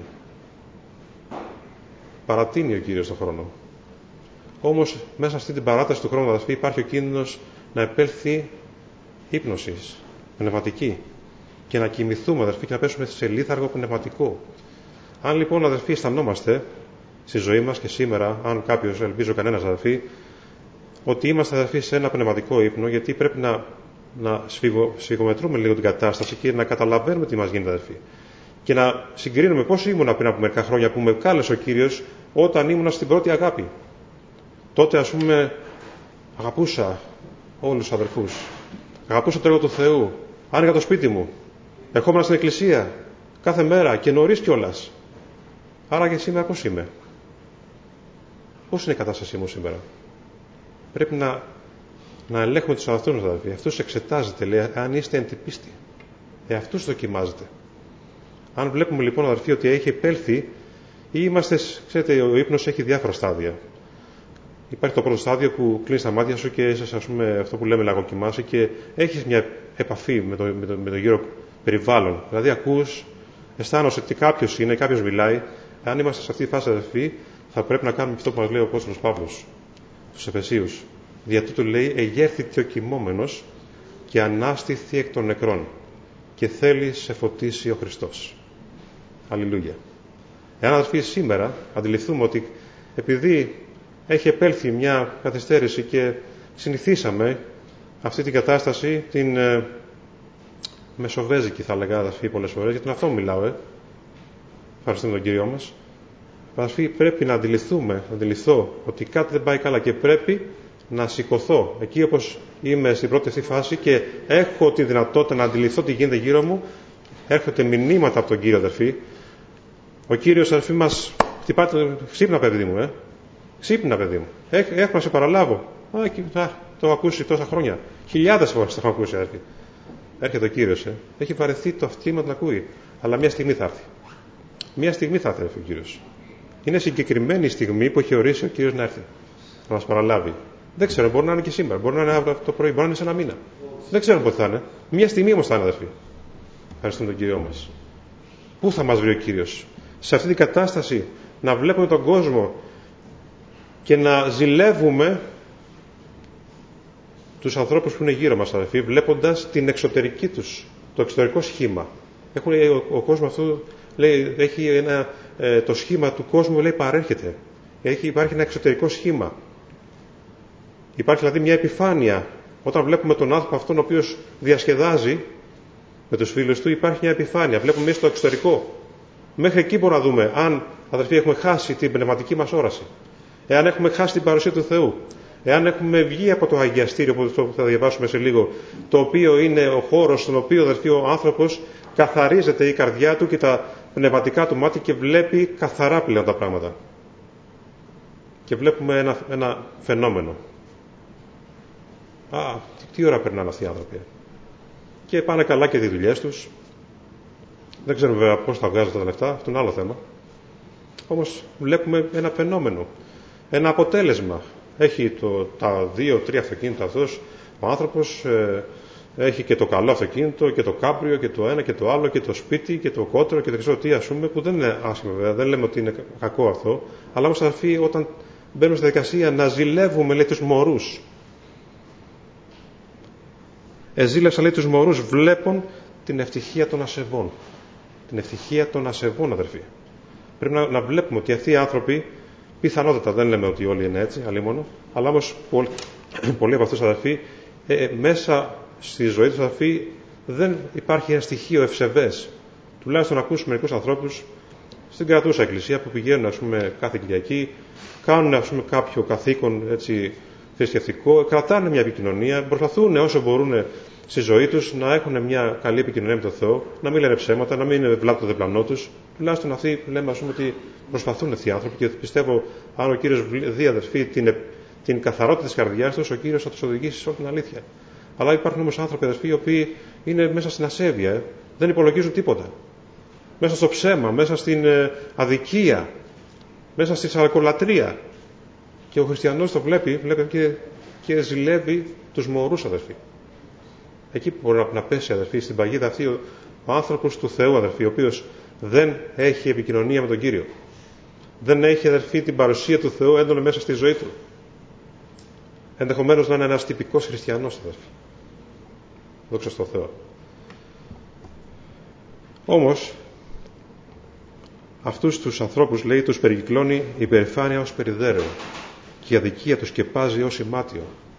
Παρατείνει ο Κύριος τον χρόνο. Όμως, μέσα σε αυτή την παράταση του χρόνου, αδερφοί, υπάρχει ο κίνδυνος να επέλθει ύπνωση πνευματική και να κοιμηθούμε, αδερφοί, και να πέσουμε σε λίθαργο πνευματικό. Αν λοιπόν, αδερφοί, αισθανόμαστε στη ζωή μας και σήμερα, αν κάποιος, ελπίζω κανένας, αδερφοί, ότι είμαστε, αδερφοί, σε ένα πνευματικό ύπνο, γιατί πρέπει να, να σφυγο, σφυγομετρούμε λίγο την κατάσταση και να καταλαβαίνουμε τι μας γίνεται, αδερφοί. Και να συγκρίνουμε πώς ήμουνα πριν από μερικά χρόνια που με κάλεσε ο Κύριος όταν ήμουνα στην πρώτη αγάπη. Τότε, ας πούμε, αγαπούσα όλους τους αδερφούς. Αγαπούσα το έργο του Θεού. Άνοιγα το σπίτι μου. Ερχόμουν στην εκκλησία κάθε μέρα και νωρίς κιόλας. Άρα και σήμερα πώς είμαι? Πώς είναι η κατάστασή μου σήμερα? Πρέπει να, να ελέγχουμε τους εαυτούς μας, αδελφοί. Αυτούς εξετάζετε, λέει, αν είστε εν την πίστη. Ε, αυτούς δοκιμάζετε. Αν βλέπουμε λοιπόν, αδελφοί, ότι έχει επέλθει, ή είμαστε, ξέρετε, ο ύπνος έχει διάφορα στάδια. Υπάρχει το πρώτο στάδιο που κλείνεις τα μάτια σου και είσαι, ας πούμε, αυτό που λέμε λαγοκοιμάσαι και έχεις μια επαφή με το, με το, με το γύρο περιβάλλον. Δηλαδή, ακούς, αισθάνεσαι ότι κάποιος είναι, κάποιος μιλάει. Αν είμαστε σε αυτή τη φάση, αδελφοί, θα πρέπει να κάνουμε αυτό που μας λέει ο Απόστολος Παύλος στους Εφεσίους. Δια τούτου λέει, εγέρθηται ο κοιμόμενος και ανάστηθη εκ των νεκρών και θέλει σε φωτίσει ο Χριστός. Αλληλούια. Εάν, αδελφοί, σήμερα αντιληφθούμε ότι επειδή έχει επέλθει μια καθυστέρηση και συνηθίσαμε αυτή την κατάσταση, την ε, μεσοβέζικη θα λέγα, αδελφοί, πολλές φορές, γιατί με αυτό μιλάω, ε. Ευχαριστούμε τον Κύριο μας. Αδελφοί, πρέπει να αντιληφθούμε, να αντιληφθώ ότι κάτι δεν πάει καλά και πρέπει να σηκωθώ εκεί όπως είμαι στην πρώτη αυτή φάση και έχω τη δυνατότητα να αντιληφθώ τι γίνεται γύρω μου. Έρχονται μηνύματα από τον Κύριο, αδελφοί. Ο Κύριος, αδελφοί, μας χτυπάτε, ξύπνα, παιδί μου, ε. Ξύπνα, παιδί μου. Έχω να σε παραλάβω. Α, και, α, το έχω ακούσει τόσα χρόνια. Χιλιάδες φορές το έχω ακούσει, αδελφοί. Έρχεται ο Κύριος, ε. Έχει βαρεθεί το αυτήμα να ακούει. Αλλά μια στιγμή θα έρθει. Μια στιγμή θα έρθει, ο Κύριος. Είναι συγκεκριμένη η στιγμή που έχει ορίσει ο Κύριος να έρθει. Να μας παραλάβει. Δεν ξέρω, μπορεί να είναι και σήμερα. Μπορεί να είναι αύριο το πρωί, μπορεί να είναι σε ένα μήνα. Δεν ξέρω πότε θα είναι. Μια στιγμή όμως θα είναι, αδελφοί. Ευχαριστούμε τον Κύριο μας. Πού θα μας βρει ο Κύριος? Σε αυτή την κατάσταση να βλέπουμε τον κόσμο και να ζηλεύουμε τους ανθρώπους που είναι γύρω μας, αδελφοί, βλέποντας την εξωτερική τους, το εξωτερικό σχήμα. Έχουν, ο, ο κόσμος αυτό λέει, έχει ένα, ε, το σχήμα του κόσμου, λέει, παρέρχεται. Έχει, υπάρχει ένα εξωτερικό σχήμα. Υπάρχει δηλαδή μια επιφάνεια. Όταν βλέπουμε τον άνθρωπο αυτόν ο οποίος διασκεδάζει με τους φίλους του, υπάρχει μια επιφάνεια. Βλέπουμε μέσα στο εξωτερικό. Μέχρι εκεί μπορούμε να δούμε αν, αδελφοί, έχουμε χάσει την πνευματική μας όραση. Εάν έχουμε χάσει την παρουσία του Θεού. Εάν έχουμε βγει από το αγιαστήριο που θα διαβάσουμε σε λίγο, το οποίο είναι ο χώρος στον οποίο, αδελφοί, ο άνθρωπος καθαρίζεται η καρδιά του και τα πνευματικά του μάτια και βλέπει καθαρά πλέον τα πράγματα. Και βλέπουμε ένα, ένα φαινόμενο. Α, τι, τι ώρα περνάνε αυτοί οι άνθρωποι. Και πάνε καλά και τις δουλειές τους. Δεν ξέρουμε βέβαια πώς θα βγάζουν τα λεφτά, αυτό είναι άλλο θέμα. Όμως βλέπουμε ένα φαινόμενο, ένα αποτέλεσμα. Έχει το, τα δύο-τρία αυτοκίνητα αυτός ο άνθρωπος, ε, έχει και το καλό αυτοκίνητο και το κάμπριο και το ένα και το άλλο και το σπίτι και το κότερο και δεν ξέρω τι, ας πούμε, που δεν είναι άσχημο βέβαια, δεν λέμε ότι είναι κακό αυτό, αλλά όμως αδελφοί, όταν μπαίνουμε στη διαδικασία να ζηλεύουμε, λέει, τους μωρούς. Εζήλεψα, λέει, τους μωρούς, βλέπουν την ευτυχία των ασεβών. Την ευτυχία των ασεβών, αδερφοί. Πρέπει να, να βλέπουμε ότι αυτοί οι άνθρωποι, πιθανότατα, δεν λέμε ότι όλοι είναι έτσι, αλλήμωνο, αλλά όμως πολλοί, πολλοί από αυτούς, αδερφοί, ε, μέσα στη ζωή τους, αδερφοί, δεν υπάρχει ένα στοιχείο ευσεβές. Τουλάχιστον να ακούσουμε μερικούς ανθρώπους στην κρατούσα εκκλησία που πηγαίνουν, ας πούμε, κάθε Κυριακή, κάνουν, ας πούμε, κάποιο καθήκον έτσι, θρησκευτικό, κρατάνε μια επικοινωνία, προσπαθούν όσο μπορούν στη ζωή τους να έχουν μια καλή επικοινωνία με τον Θεό, να μην λένε ψέματα, να μην βλάπτουν το διπλανό τους. Τουλάχιστον αυτοί λέμε, ας πούμε, ότι προσπαθούν αυτοί οι άνθρωποι και πιστεύω, αν ο Κύριος δει, αδερφοί, την, την καθαρότητα της καρδιάς τους, ο Κύριος θα τους οδηγήσει σε όλη την αλήθεια. Αλλά υπάρχουν όμως άνθρωποι, αδερφοί, οι οποίοι είναι μέσα στην ασέβεια, ε, δεν υπολογίζουν τίποτα. Μέσα στο ψέμα, μέσα στην ε, αδικία, μέσα στη σαρακολατρία. Και ο χριστιανός το βλέπει, βλέπει και, και ζηλεύει τους μωρούς, αδερφοί. Εκεί που μπορεί να πέσει, αδερφοί, στην παγίδα αυτή ο, ο άνθρωπος του Θεού, αδερφοί, ο οποίος δεν έχει επικοινωνία με τον Κύριο. Δεν έχει, αδερφοί, την παρουσία του Θεού έντονη μέσα στη ζωή του. Ενδεχομένως να είναι ένας τυπικός χριστιανός, αδερφοί. Δόξα τω Θεώ. Όμως, αυτούς τους ανθρώπους, λέει, τους περικυκλώνει η υπερηφάνεια ως περιδέρεο και η αδικία τους σκεπάζει ως ημάτιο.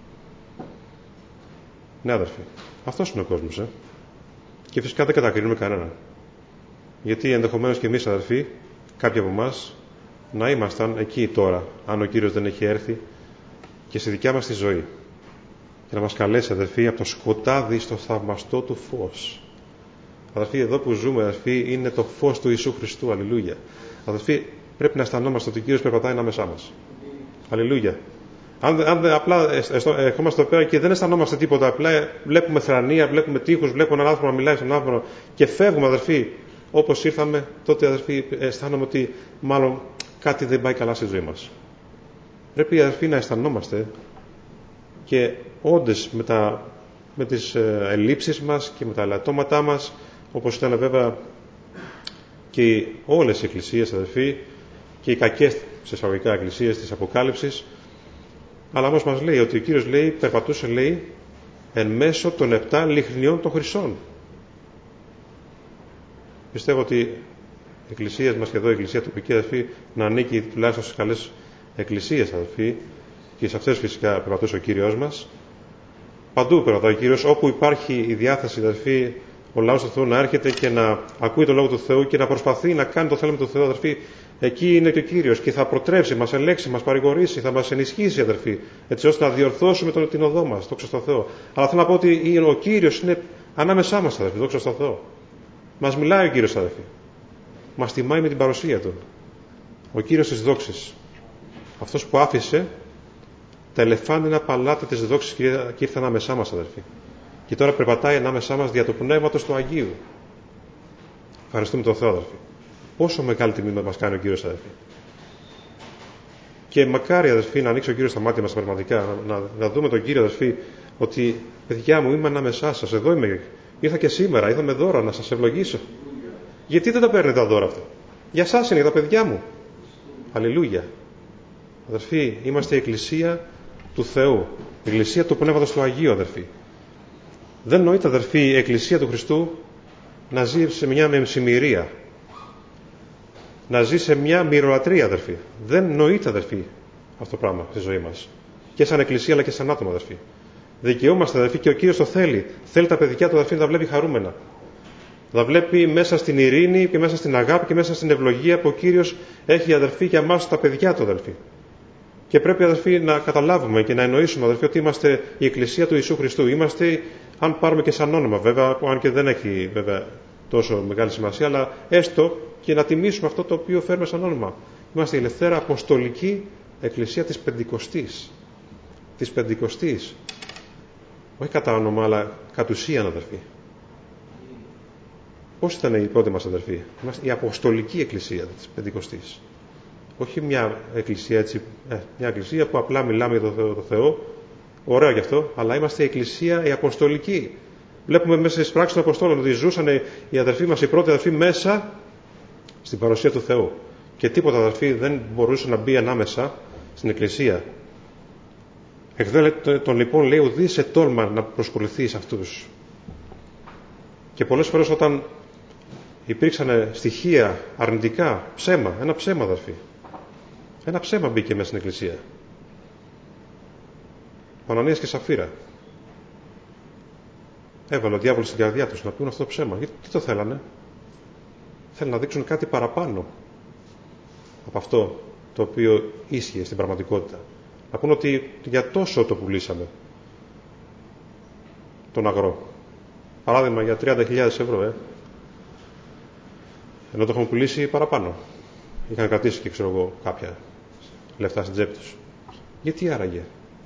Ναι, αδερφοί, αυτός είναι ο κόσμος, ε. Και φυσικά δεν κατακρίνουμε κανέναν. Γιατί ενδεχομένως και εμείς, αδερφοί, κάποιοι από εμάς, να ήμασταν εκεί τώρα, αν ο Κύριος δεν έχει έρθει και στη δικιά μας τη ζωή. Και να μας καλέσει, αδερφοί, από το σκοτάδι στο θαυμαστό του φως. Αδερφοί, εδώ που ζούμε, αδερφοί, είναι το φως του Ιησού Χριστού. Αλληλούια. Αδερφοί, πρέπει να αισθανόμαστε ότι ο Κύριος περπατάει ανάμεσά μας. Αλληλούια. Αν, αν απλά ερχόμαστε εδώ πέρα και δεν αισθανόμαστε τίποτα, απλά βλέπουμε θρανία, βλέπουμε τείχους, βλέπουμε έναν άνθρωπο να μιλάει στον άνθρωπο και φεύγουμε, αδερφοί, όπως ήρθαμε, τότε, αδερφοί, αισθάνομαι ότι μάλλον κάτι δεν πάει καλά στη ζωή μας. Πρέπει, αδερφοί, να αισθανόμαστε και όντες με, τα, με τις ελλείψεις μας και με τα ελαττώματά μας, όπως ήταν βέβαια και όλες οι εκκλησίες, αδερφοί, και οι κακές σε εισαγωγικά εκκλησίες της Αποκάλυψης. Αλλά όμως μας λέει ότι ο Κύριος, λέει, περπατούσε, λέει, εν μέσω των επτά λιχνιών των χρυσών. Πιστεύω ότι οι εκκλησίες μας και εδώ η εκκλησία τοπική, αδερφοί, να ανήκει τουλάχιστον στις καλές εκκλησίες, αδερφοί, και σε αυτές φυσικά περπατούσε ο Κύριος μας. Παντού περπατάει ο Κύριος, όπου υπάρχει η διάθεση, αδερφοί, ο λαός του Θεού να έρχεται και να ακούει τον Λόγο του Θεού και να προσπαθεί να κάνει το θέλημα του Θεού, αδερφοί. Εκεί είναι και ο Κύριος και θα προτρέψει, μας ελέξει, μας παρηγορήσει, θα μας ενισχύσει, αδερφοί, έτσι ώστε να διορθώσουμε τον, την οδό μας, δόξα τω Θεώ. Αλλά θέλω να πω ότι ο Κύριος είναι ανάμεσά μας, αδερφοί, δόξα τω Θεώ. Μας μιλάει ο Κύριος, αδερφοί. Μας τιμάει με την παρουσία Του. Ο Κύριος της δόξης. Αυτός που άφησε τα ελεφάντινα παλάτα της δόξης και ήρθε ανάμεσά μας, αδερφοί. Και τώρα περπατάει ανάμεσά μας δια του Πνεύματος του Αγίου. Ευχαριστούμε τον Θεό, αδερφοί. Πόσο μεγάλη τιμή μας κάνει ο Κύριος, αδερφοί. Και μακάρι, αδερφοί, να ανοίξει ο Κύριος τα μάτια μας πραγματικά, να, να δούμε τον Κύριο, αδερφοί, ότι παιδιά μου, είμαι ανάμεσά σας, εδώ είμαι. Ήρθα και σήμερα, ήρθα με δώρα να σας ευλογήσω. Γιατί δεν τα παίρνετε τα δώρα αυτά? Για σας είναι, για τα παιδιά μου. Αλληλούια. Αδερφοί, είμαστε η Εκκλησία του Θεού, η Εκκλησία του Πνεύματος του Αγίου, αδερφοί. Δεν νοείται, αδερφοί, η Εκκλησία του Χριστού να ζει σε μια μεμψημυρία, να ζει σε μια μυρολατρεία, αδερφοί. Δεν νοείται, αδερφοί, αυτό το πράγμα στη ζωή μας. Και σαν Εκκλησία αλλά και σαν άτομα, αδερφοί. Δικαιούμαστε, αδερφοί, και ο Κύριος το θέλει. Θέλει τα παιδιά του, αδερφοί, να τα βλέπει χαρούμενα. Να τα βλέπει μέσα στην ειρήνη και μέσα στην αγάπη και μέσα στην ευλογία που ο Κύριος έχει, αδερφοί, για εμάς τα παιδιά του, αδερφοί. Και πρέπει, αδερφοί, να καταλάβουμε και να εννοήσουμε, αδερφοί, ότι είμαστε η Εκκλησία του Ιησού Χριστού. Είμαστε, αν πάρουμε και σαν όνομα, βέβαια, αν και δεν έχει βέβαια τόσο μεγάλη σημασία, αλλά έστω και να τιμήσουμε αυτό το οποίο φέρουμε σαν όνομα. Είμαστε η ελευθέρα Αποστολική Εκκλησία της Πεντηκοστής. Της Πεντηκοστής. Όχι κατά όνομα, αλλά κατ' ουσίαν, αδερφοί. Πώς ήταν η πρώτη μας, αδερφοί? Είμαστε η Αποστολική Εκκλησία της Πεντηκοστής. Όχι μια εκκλησία έτσι, ε, μια εκκλησία που απλά μιλάμε για τον το Θεό, ωραίο γι' αυτό, αλλά είμαστε η εκκλησία η Αποστολική. Βλέπουμε μέσα στις πράξεις των Αποστόλων ότι ζούσαν οι αδερφοί μας, οι πρώτοι αδερφοί, μέσα στην παρουσία του Θεού. Και τίποτα, αδερφοί, δεν μπορούσε να μπει ανάμεσα στην εκκλησία. Εκδέ τον λοιπόν, λέει, ουδή σε τόλμα να προσκοληθεί σε αυτούς. Και πολλές φορές όταν υπήρξαν στοιχεία αρνητικά, ψέμα, ένα ψέμα, αδερφοί. Ένα ψέμα μπήκε μέσα στην εκκλησία. Ο Ανανίας και Σαφίρα. Έβαλε ο διάβολος στην καρδιά τους να πούν αυτό το ψέμα. Γιατί τι το θέλανε? Θέλουν να δείξουν κάτι παραπάνω από αυτό το οποίο ίσχυε στην πραγματικότητα. Ακούνε ότι για τόσο το πουλήσαμε τον αγρό. Παράδειγμα για τριάντα χιλιάδες ευρώ, ε. Ενώ το έχουν πουλήσει παραπάνω. Είχαν κρατήσει και ξέρω εγώ κάποια λεφτά στην τσέπη τους. Γιατί άραγε?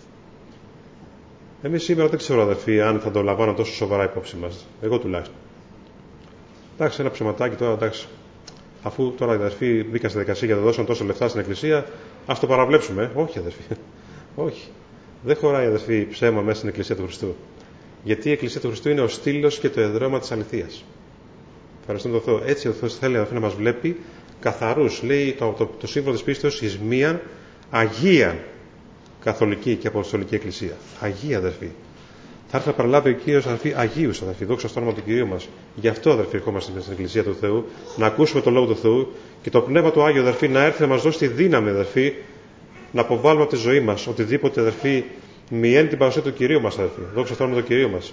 Εμείς σήμερα δεν ξέρω, αδερφοί, αν θα το λαμβάνω τόσο σοβαρά υπόψη μας. Εγώ τουλάχιστον. Εντάξει, ένα ψωματάκι τώρα, εντάξει. Αφού τώρα οι αδερφοί μπήκαν στη δικασία και θα δώσαν τόσα λεφτά στην εκκλησία, ας το παραβλέψουμε. Ε? Όχι, αδερφοί. Όχι. Δεν χωράει, αδερφοί, ψέμα μέσα στην εκκλησία του Χριστού. Γιατί η εκκλησία του Χριστού είναι ο στήλος και το εδρώμα της αληθείας. Ευχαριστούμε τον Θεό. Έτσι ο Θεός θέλει, αδερφοί, να μας βλέπει καθαρούς. Λέει το, το, το σύμβολο της πίστεως εις μίαν Αγία Καθολική και Αποστολική Εκκλησία. Αγία, αδερφοί. Θα έρθει να παραλάβει ο Κύριος, αδερφοί, Αγίους, αδερφοί. Δόξα στο όνομα του Κυρίου μας. Γι' αυτό, αδερφοί, ερχόμαστε στην Εκκλησία του Θεού, να ακούσουμε τον λόγο του Θεού και το Πνεύμα του Άγιο, αδερφοί, να έρθει να μας δώσει τη δύναμη, αδερφοί, να αποβάλουμε από τη ζωή μας οτιδήποτε, αδερφοί, μειώνει την παρουσία του Κυρίου μας, αδερφοί. Δόξα στο όνομα του Κυρίου μας.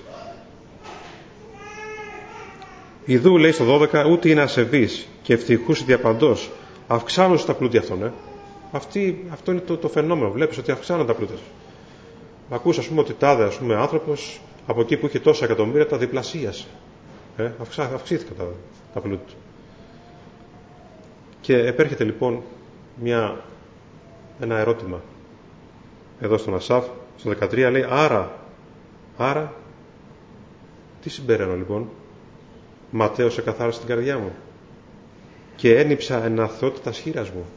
Ιδού, λέει στο δώδεκα, ούτε είναι ασεβείς και ευτυχούς διαπαντός. Αυξάνουν στα πλούτια αυτών, ε. Αυτή, αυτό είναι το, το φαινόμενο. Βλέπεις ότι αυξάνουν τα πλούτια. Ακούς, ας πούμε, ότι τάδε, ας πούμε, άνθρωπος από εκεί που είχε τόσα εκατομμύρια τα διπλασίασε. Ε, αυξά, αυξήθηκαν τα, τα πλούτη. Και επέρχεται λοιπόν μια, ένα ερώτημα. Εδώ στον Ασάφ, στο δεκατρία λέει, άρα, άρα, τι συμπεραίνω λοιπόν? Ματέος εκαθάρισε την καρδιά μου και ένυψα εν αθωότητα χείρας μου.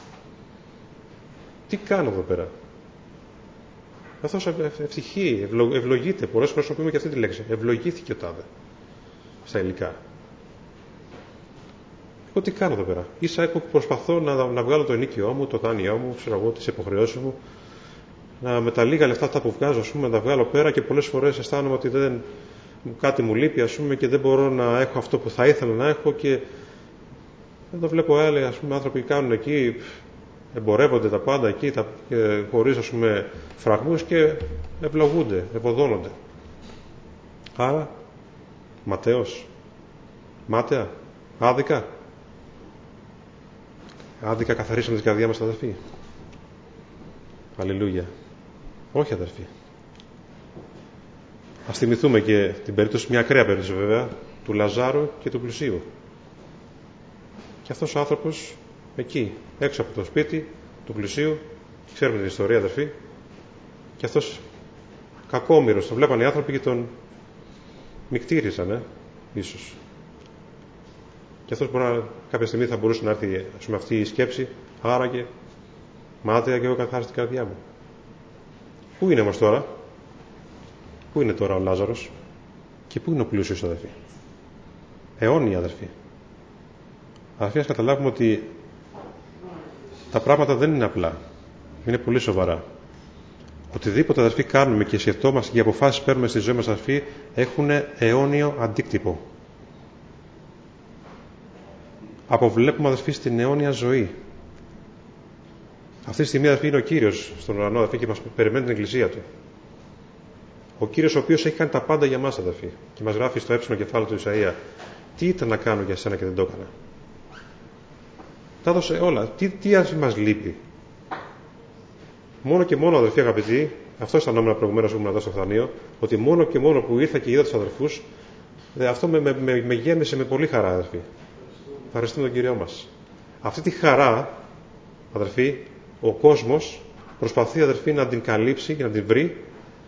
Τι κάνω εδώ πέρα? Καθώς ευτυχεί, ευλο, ευλογείται. Πολλές φορές χρησιμοποιούμε και αυτή τη λέξη. Ευλογήθηκε ο τάδε στα υλικά. Εγώ τι κάνω εδώ πέρα? Ίσα που προσπαθώ να, να βγάλω το ενίκαιό μου, το δάνειό μου, ξέρω εγώ, τις υποχρεώσεις μου, να με τα λίγα λεφτά αυτά που βγάζω, ας πούμε, να τα βγάλω πέρα και πολλές φορές αισθάνομαι ότι δεν, κάτι μου λείπει, ας πούμε, και δεν μπορώ να έχω αυτό που θα ήθελα να έχω και εδώ βλέπω άλλοι, ας πούμε, άνθρωποι κάνουν εκεί, εμπορεύονται τα πάντα εκεί, τα, και, χωρίς, ας πούμε, φραγμούς και ευλογούνται, ευωδώνονται. Άρα, ματέος, μάταια, άδικα. Άδικα καθαρίσαμε την καρδιά μας, αδερφοί. Αλληλούια. Όχι, αδερφοί. Ας θυμηθούμε και την περίπτωση, μια ακραία περίπτωση βέβαια, του Λαζάρου και του πλουσίου. Και αυτός ο άνθρωπος εκεί, έξω από το σπίτι του πλουσίου, ξέρουμε την ιστορία, αδερφοί, και αυτός κακόμοιρος, τον βλέπανε οι άνθρωποι και τον μικτήριζαν, ε, ίσως. Και αυτός μπορεί να, κάποια στιγμή θα μπορούσε να έρθει, ας πούμε, αυτή η σκέψη, άραγε, μάταια και εγώ καθάρισα την καρδιά μου. Πού είναι όμως τώρα? Πού είναι τώρα ο Λάζαρος? Και πού είναι ο πλούσιος, αδερφοί? Αιώνιοι, αδερφοί. Αδερφοί, ας καταλάβουμε ότι τα πράγματα δεν είναι απλά. Είναι πολύ σοβαρά. Οτιδήποτε, αδερφοί, κάνουμε και σκεφτόμαστε και οι αποφάσεις παίρνουμε στη ζωή μας, αδερφοί, έχουν αιώνιο αντίκτυπο. Αποβλέπουμε, αδερφοί, στην αιώνια ζωή. Αυτή τη στιγμή, αδερφοί, είναι ο Κύριος στον ουρανό, αδερφοί, και μας περιμένει την εκκλησία του. Ο Κύριος ο οποίος έχει κάνει τα πάντα για μας, αδερφοί, και μας γράφει στο έψινο κεφάλαιο του Ισαΐα, τι ήταν να κάνω για σένα και δεν το έκανα? Τα έδωσε όλα. Τι, τι ας μας λείπει? Μόνο και μόνο, αδερφοί αγαπητοί, αυτό αισθανόμουν προηγουμένως που ήμουν εδώ στο Φθανείο, ότι μόνο και μόνο που ήρθα και είδα τους αδερφούς, αυτό με, με, με, με γέμισε με πολύ χαρά, αδερφοί. Ευχαριστούμε τον Κύριό μας. Αυτή τη χαρά, αδερφοί, ο κόσμος προσπαθεί, αδερφοί, να την καλύψει και να την βρει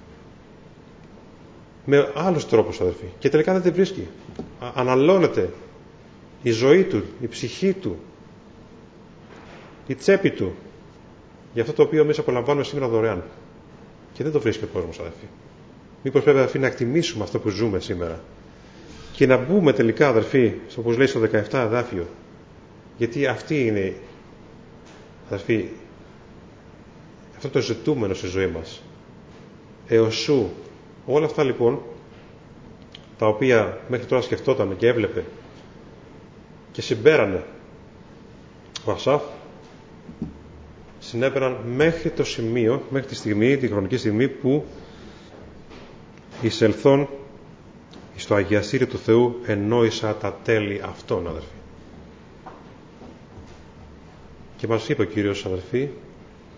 με άλλους τρόπους, αδερφοί. Και τελικά δεν την βρίσκει. Αναλώνεται η ζωή του, η ψυχή του, η τσέπη του για αυτό το οποίο εμείς απολαμβάνουμε σήμερα δωρεάν. Και δεν το βρίσκει ο κόσμος, αδερφοί. Μήπως πρέπει, αδερφοί, να εκτιμήσουμε αυτό που ζούμε σήμερα και να μπούμε τελικά, αδερφοί, όπως λέει στο δεκαεπτά εδάφιο, γιατί αυτή είναι, αδερφοί, αυτό το ζητούμενο στη ζωή μας. Εωσού. Όλα αυτά λοιπόν, τα οποία μέχρι τώρα σκεφτόταν και έβλεπε και συμπέρανε ο Ασάφ, συνέβαιναν μέχρι το σημείο, μέχρι τη στιγμή, τη χρονική στιγμή που εισελθόν στο αγιαστήριο του Θεού ενόησα τα τέλη αυτών, αδερφοί. Και μας είπε ο Κύριος, αδερφοί,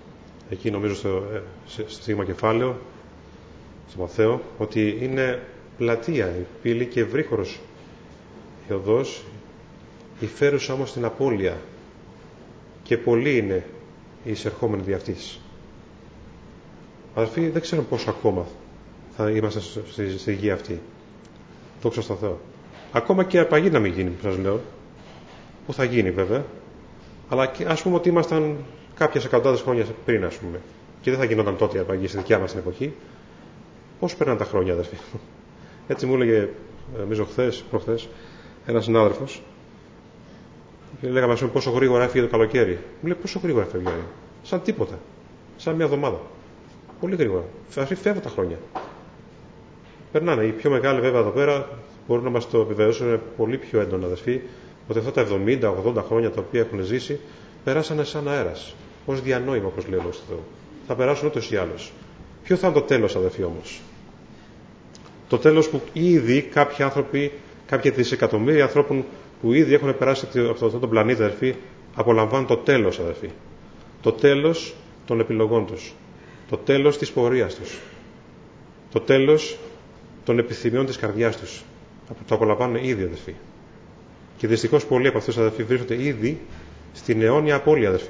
εκεί νομίζω στο, στο στίγμα κεφάλαιο, στο Μαθαίο, ότι είναι πλατεία η πύλη και ευρύχωρος η οδός, η φέρουσα όμως στην απώλεια, και πολλοί είναι οι εισερχόμενοι δι' αυτής. Αδελφοί, δεν ξέρω πόσο ακόμα θα είμαστε στη, στη γη αυτή. Δόξα στον Θεό. Ακόμα και απαγή να μην γίνει, που σας λέω, που θα γίνει βέβαια, αλλά και, ας πούμε ότι ήμασταν κάποιες εκατοντάδες χρόνια πριν, ας πούμε, και δεν θα γινόταν τότε η απαγή στη δικιά μας την εποχή. Πώς περνάνε τα χρόνια, αδελφοί? Έτσι μου έλεγε, νομίζω χθες, προχθές, ένας συνάδελφος, και λέγαμε, ας πούμε, πόσο γρήγορα έφυγε το καλοκαίρι. Μου λέει, πόσο γρήγορα έφυγε? Σαν τίποτα. Σαν μια εβδομάδα. Πολύ γρήγορα. Φεύγουν τα χρόνια. Περνάνε. Οι πιο μεγάλοι, βέβαια, εδώ πέρα μπορούν να μας το επιβεβαιώσουν πολύ πιο έντονα, αδελφοί, ότι αυτά τα εβδομήντα ογδόντα χρόνια τα οποία έχουν ζήσει περάσανε σαν αέρας. Ως διανόημα, όπως λέει ο Λόγος του Θεού. Θα περάσουν ούτως ή άλλως. Ποιο θα είναι το τέλος, αδελφοί, όμως? Το τέλος που ήδη κάποιοι άνθρωποι, κάποια δισεκατομμύρια ανθρώπων που ήδη έχουν περάσει από αυτόν τον πλανήτη, αδελφοί, απολαμβάνουν το τέλος, αδελφοί. Το τέλος των επιλογών τους. Το τέλος της πορείας τους. Το τέλος των επιθυμιών της καρδιάς τους. Το απολαμβάνουν ήδη, αδελφοί. Και δυστυχώς πολλοί από αυτούς, αδελφοί, βρίσκονται ήδη στην αιώνια απώλεια, αδελφοί.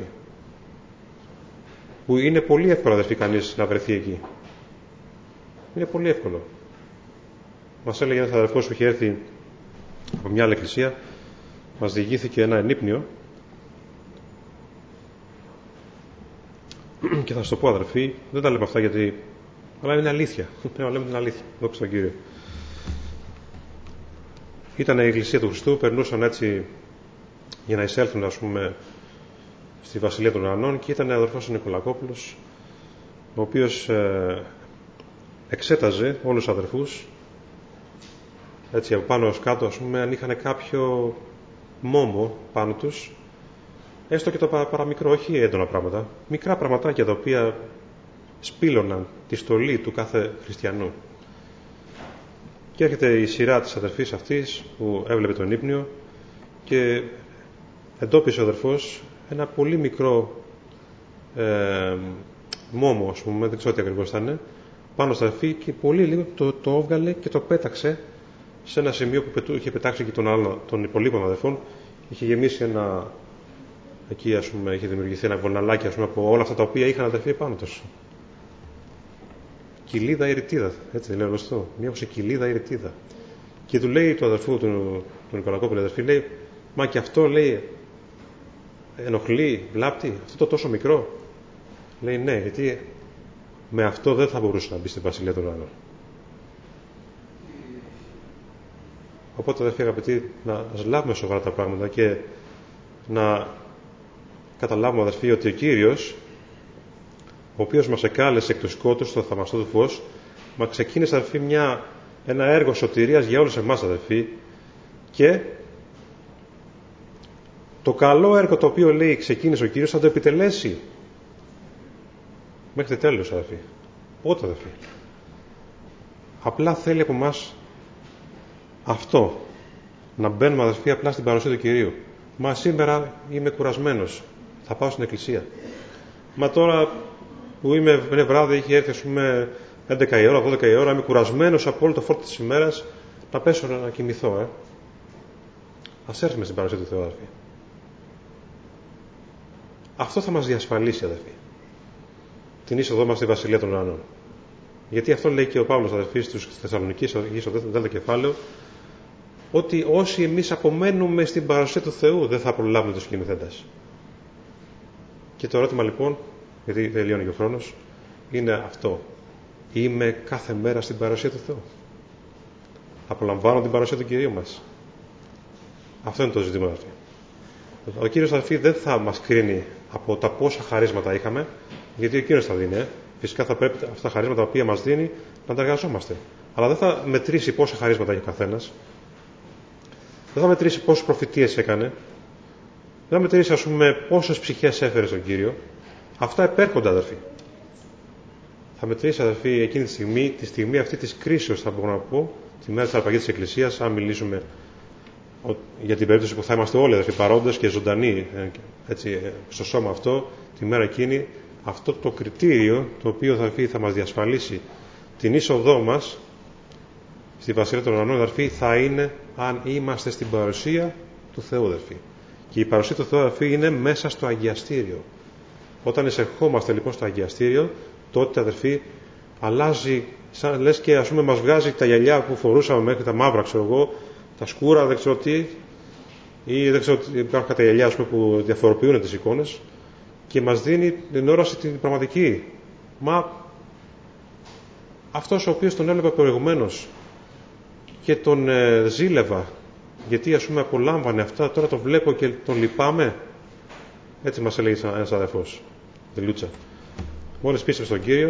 Που είναι πολύ εύκολο, αδελφοί, κανείς να βρεθεί εκεί. Είναι πολύ εύκολο. Μας έλεγε ένας αδελφός που είχε έρθει από μια άλλη εκκλησία, μας διηγήθηκε ένα ενύπνιο, και θα σας το πω, αδελφοί, δεν τα λέμε αυτά γιατί, αλλά είναι αλήθεια. Λέμε την αλήθεια. Δόξα τω Κύριο. Ήταν η εκκλησία του Χριστού, περνούσαν έτσι για να εισέλθουν, ας πούμε, στη Βασιλεία των Ουρανών, και ήταν ο αδελφός ο Νικολακόπουλος, ο οποίος ε, εξέταζε όλους τους αδελφούς, έτσι από πάνω ως κάτω, ας πούμε, αν είχαν κάποιο μόμο πάνω τους, έστω και το παραμικρό, όχι έντονα πράγματα, μικρά πραγματάκια τα οποία σπήλωναν τη στολή του κάθε χριστιανού. Και έρχεται η σειρά της αδερφής αυτής που έβλεπε τον ύπνιο και εντόπισε ο αδερφός ένα πολύ μικρό ε, μόμο, ας πούμε, δεν ξέρω τι ακριβώς ήταν, πάνω στα αδερφή, και πολύ λίγο το, το έβγαλε και το πέταξε σε ένα σημείο που πετού, είχε πετάξει και τον άλλο, των υπολείπων αδερφών. Είχε γεμίσει ένα, εκεί, ας πούμε, είχε δημιουργηθεί ένα βολναλάκι, ας πούμε, από όλα αυτά τα οποία είχαν αδερφοί πάνω τους. Κοιλίδα ή ρητίδα, έτσι λέει γνωστό. Μια όπως κοιλίδα ή ρητίδα. Και του λέει του αδερφού του, του Νικολακόπουλου, αδερφή, λέει, μα και αυτό, λέει, ενοχλεί, βλάπτει, αυτό το τόσο μικρό? Λέει, ναι, γιατί με αυτό δεν θα μπορούσε να μπει στην Βασιλεία των Ουρανών. Οπότε, αδερφοί αγαπητοί, να λάβουμε σοβαρά τα πράγματα και να καταλάβουμε, αδερφοί, ότι ο Κύριος, ο οποίος μας εκάλεσε εκ του σκότους στο θαυμαστό του φως, μας ξεκίνησε, αδερφοί, μια, ένα έργο σωτηρίας για όλους εμάς, αδερφοί, και το καλό έργο το οποίο, λέει, ξεκίνησε ο Κύριος θα το επιτελέσει μέχρι τέλος, αδερφοί. Πότε, αδερφοί? Απλά θέλει από εμάς αυτό, να μπαίνουμε, αδερφοί, απλά στην παρουσία του Κυρίου. Μα σήμερα είμαι κουρασμένος, θα πάω στην εκκλησία. Μα τώρα που είμαι, είναι βράδυ, έχει έρθει, ας πούμε, έντεκα η ώρα, δώδεκα η ώρα, είμαι κουρασμένος από όλο το φόρτο της ημέρας, να πέσω να κοιμηθώ, ε. Ας έρθουμε στην παρουσία του Θεού, αδερφοί. Αυτό θα μας διασφαλίσει, αδερφοί, την είσοδό μας στη Βασιλεία των Ουρανών. Γιατί αυτό λέει και ο Παύλος, αδερφοί, στους Θεσσαλονικείς, στο δεύτερο κεφάλαιο, ότι όσοι εμείς απομένουμε στην παρουσία του Θεού δεν θα προλάβουμε τους κοιμηθέντες. Και το ερώτημα, λοιπόν, γιατί τελειώνει και ο χρόνος, είναι αυτό. Είμαι κάθε μέρα στην παρουσία του Θεού? Απολαμβάνω την παρουσία του Κυρίου μας? Αυτό είναι το ζήτημα, αδερφοί. Ο Κύριος, αδερφοί, δεν θα μας κρίνει από τα πόσα χαρίσματα είχαμε, γιατί ο Κύριος θα δίνει. Ε. Φυσικά θα πρέπει αυτά τα χαρίσματα τα οποία μας δίνει να τα εργαζόμαστε. Αλλά δεν θα μετρήσει πόσα χαρίσματα έχει ο καθένας. Δεν θα μετρήσει πόσες προφητείες έκανε. Δεν θα μετρήσει, ας πούμε, πόσες ψυχές έφερε στον Κύριο. Αυτά επέρχονται, αδερφοί. Θα μετρήσει, αδερφοί, εκείνη τη στιγμή, τη στιγμή αυτή της κρίσεως, θα μπορώ να πω, τη μέρα της αρπαγής της Εκκλησίας, αν μιλήσουμε για την περίπτωση που θα είμαστε όλοι, αδερφοί, παρόντες και ζωντανοί, έτσι, στο σώμα αυτό, τη μέρα εκείνη, αυτό το κριτήριο το οποίο θα, θα μας διασφαλίσει την είσοδό μας στη Βασιλεία των Ουρανών, αδερφοί, θα είναι αν είμαστε στην παρουσία του Θεού, αδερφοί. Και η παρουσία του Θεού, αδερφοί, είναι μέσα στο αγιαστήριο. Όταν εισερχόμαστε λοιπόν στο αγιαστήριο, τότε, αδερφοί, αλλάζει, σαν λες και ας πούμε μας βγάζει τα γυαλιά που φορούσαμε μέχρι τα μαύρα, ξέρω εγώ, τα σκούρα, δεν ξέρω τι, ή δεν ξέρω, υπάρχουν κάποια γυαλιά, ας πούμε, που διαφοροποιούν τις εικόνες και μας δίνει την όραση την πραγματική. Μα αυτός ο οποίος τον έβλεπα προηγουμένως και τον ε, ζήλευα, γιατί ας πούμε απολάμβανε αυτά, τώρα το βλέπω και τον λυπάμαι. Έτσι μας έλεγε ένας αδερφός, η Λούτσα. Μόλις πίστεψε στον Κύριο,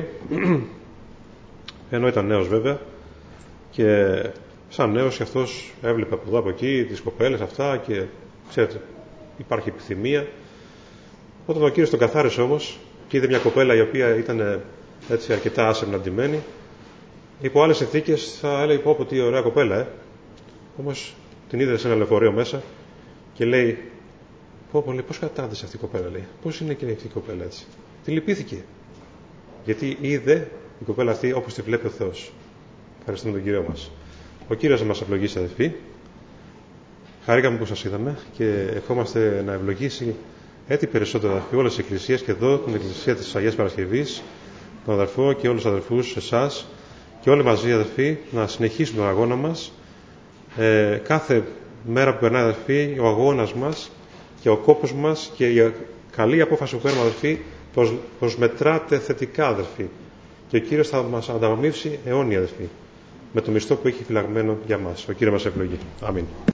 ενώ ήταν νέος βέβαια, και σαν νέος και αυτός έβλεπε από εδώ από εκεί τις κοπέλες αυτά και ξέρετε, υπάρχει επιθυμία. Όταν ο Κύριος τον καθάρισε όμως και είδε μια κοπέλα η οποία ήταν έτσι αρκετά άσεμνα ντυμένη, υπό άλλες συνθήκες θα έλεγε πω, πω τι ωραία κοπέλα, ε. Όμως την είδε σε ένα λεωφορείο μέσα και λέει, πω πω, λέει, πώς κατάντησε αυτή η κοπέλα, λέει, πώς είναι και αυτή η κοπέλα έτσι. Τη λυπήθηκε, γιατί είδε η κοπέλα αυτή όπως τη βλέπει ο Θεός. Ευχαριστούμε τον Κύριο μας. Ο Κύριος θα μας ευλογήσει, αδελφοί. Χαρήκαμε που σας είδαμε και ευχόμαστε να ευλογήσει έτσι περισσότερο, αδελφοί, όλες τις εκκλησίες και εδώ την εκκλησία της Αγίας Παρασκευής, τον αδελφό και όλους τους αδελφούς, εσάς και όλοι μαζί, αδελφοί, να συνεχίσουμε τον αγώνα μας. Ε, κάθε μέρα που περνάει, αδελφοί, ο αγώνας μας και ο κόπος μας και η καλή απόφαση που παίρνουμε, αδελφοί, πως, πως μετράται θετικά, αδελφοί. Και ο Κύριος θα μας ανταμείψει αιώνια, αδελφοί, με το μισθό που έχει φυλαγμένο για μας. Ο Κύριος μας ευλογεί. Αμήν.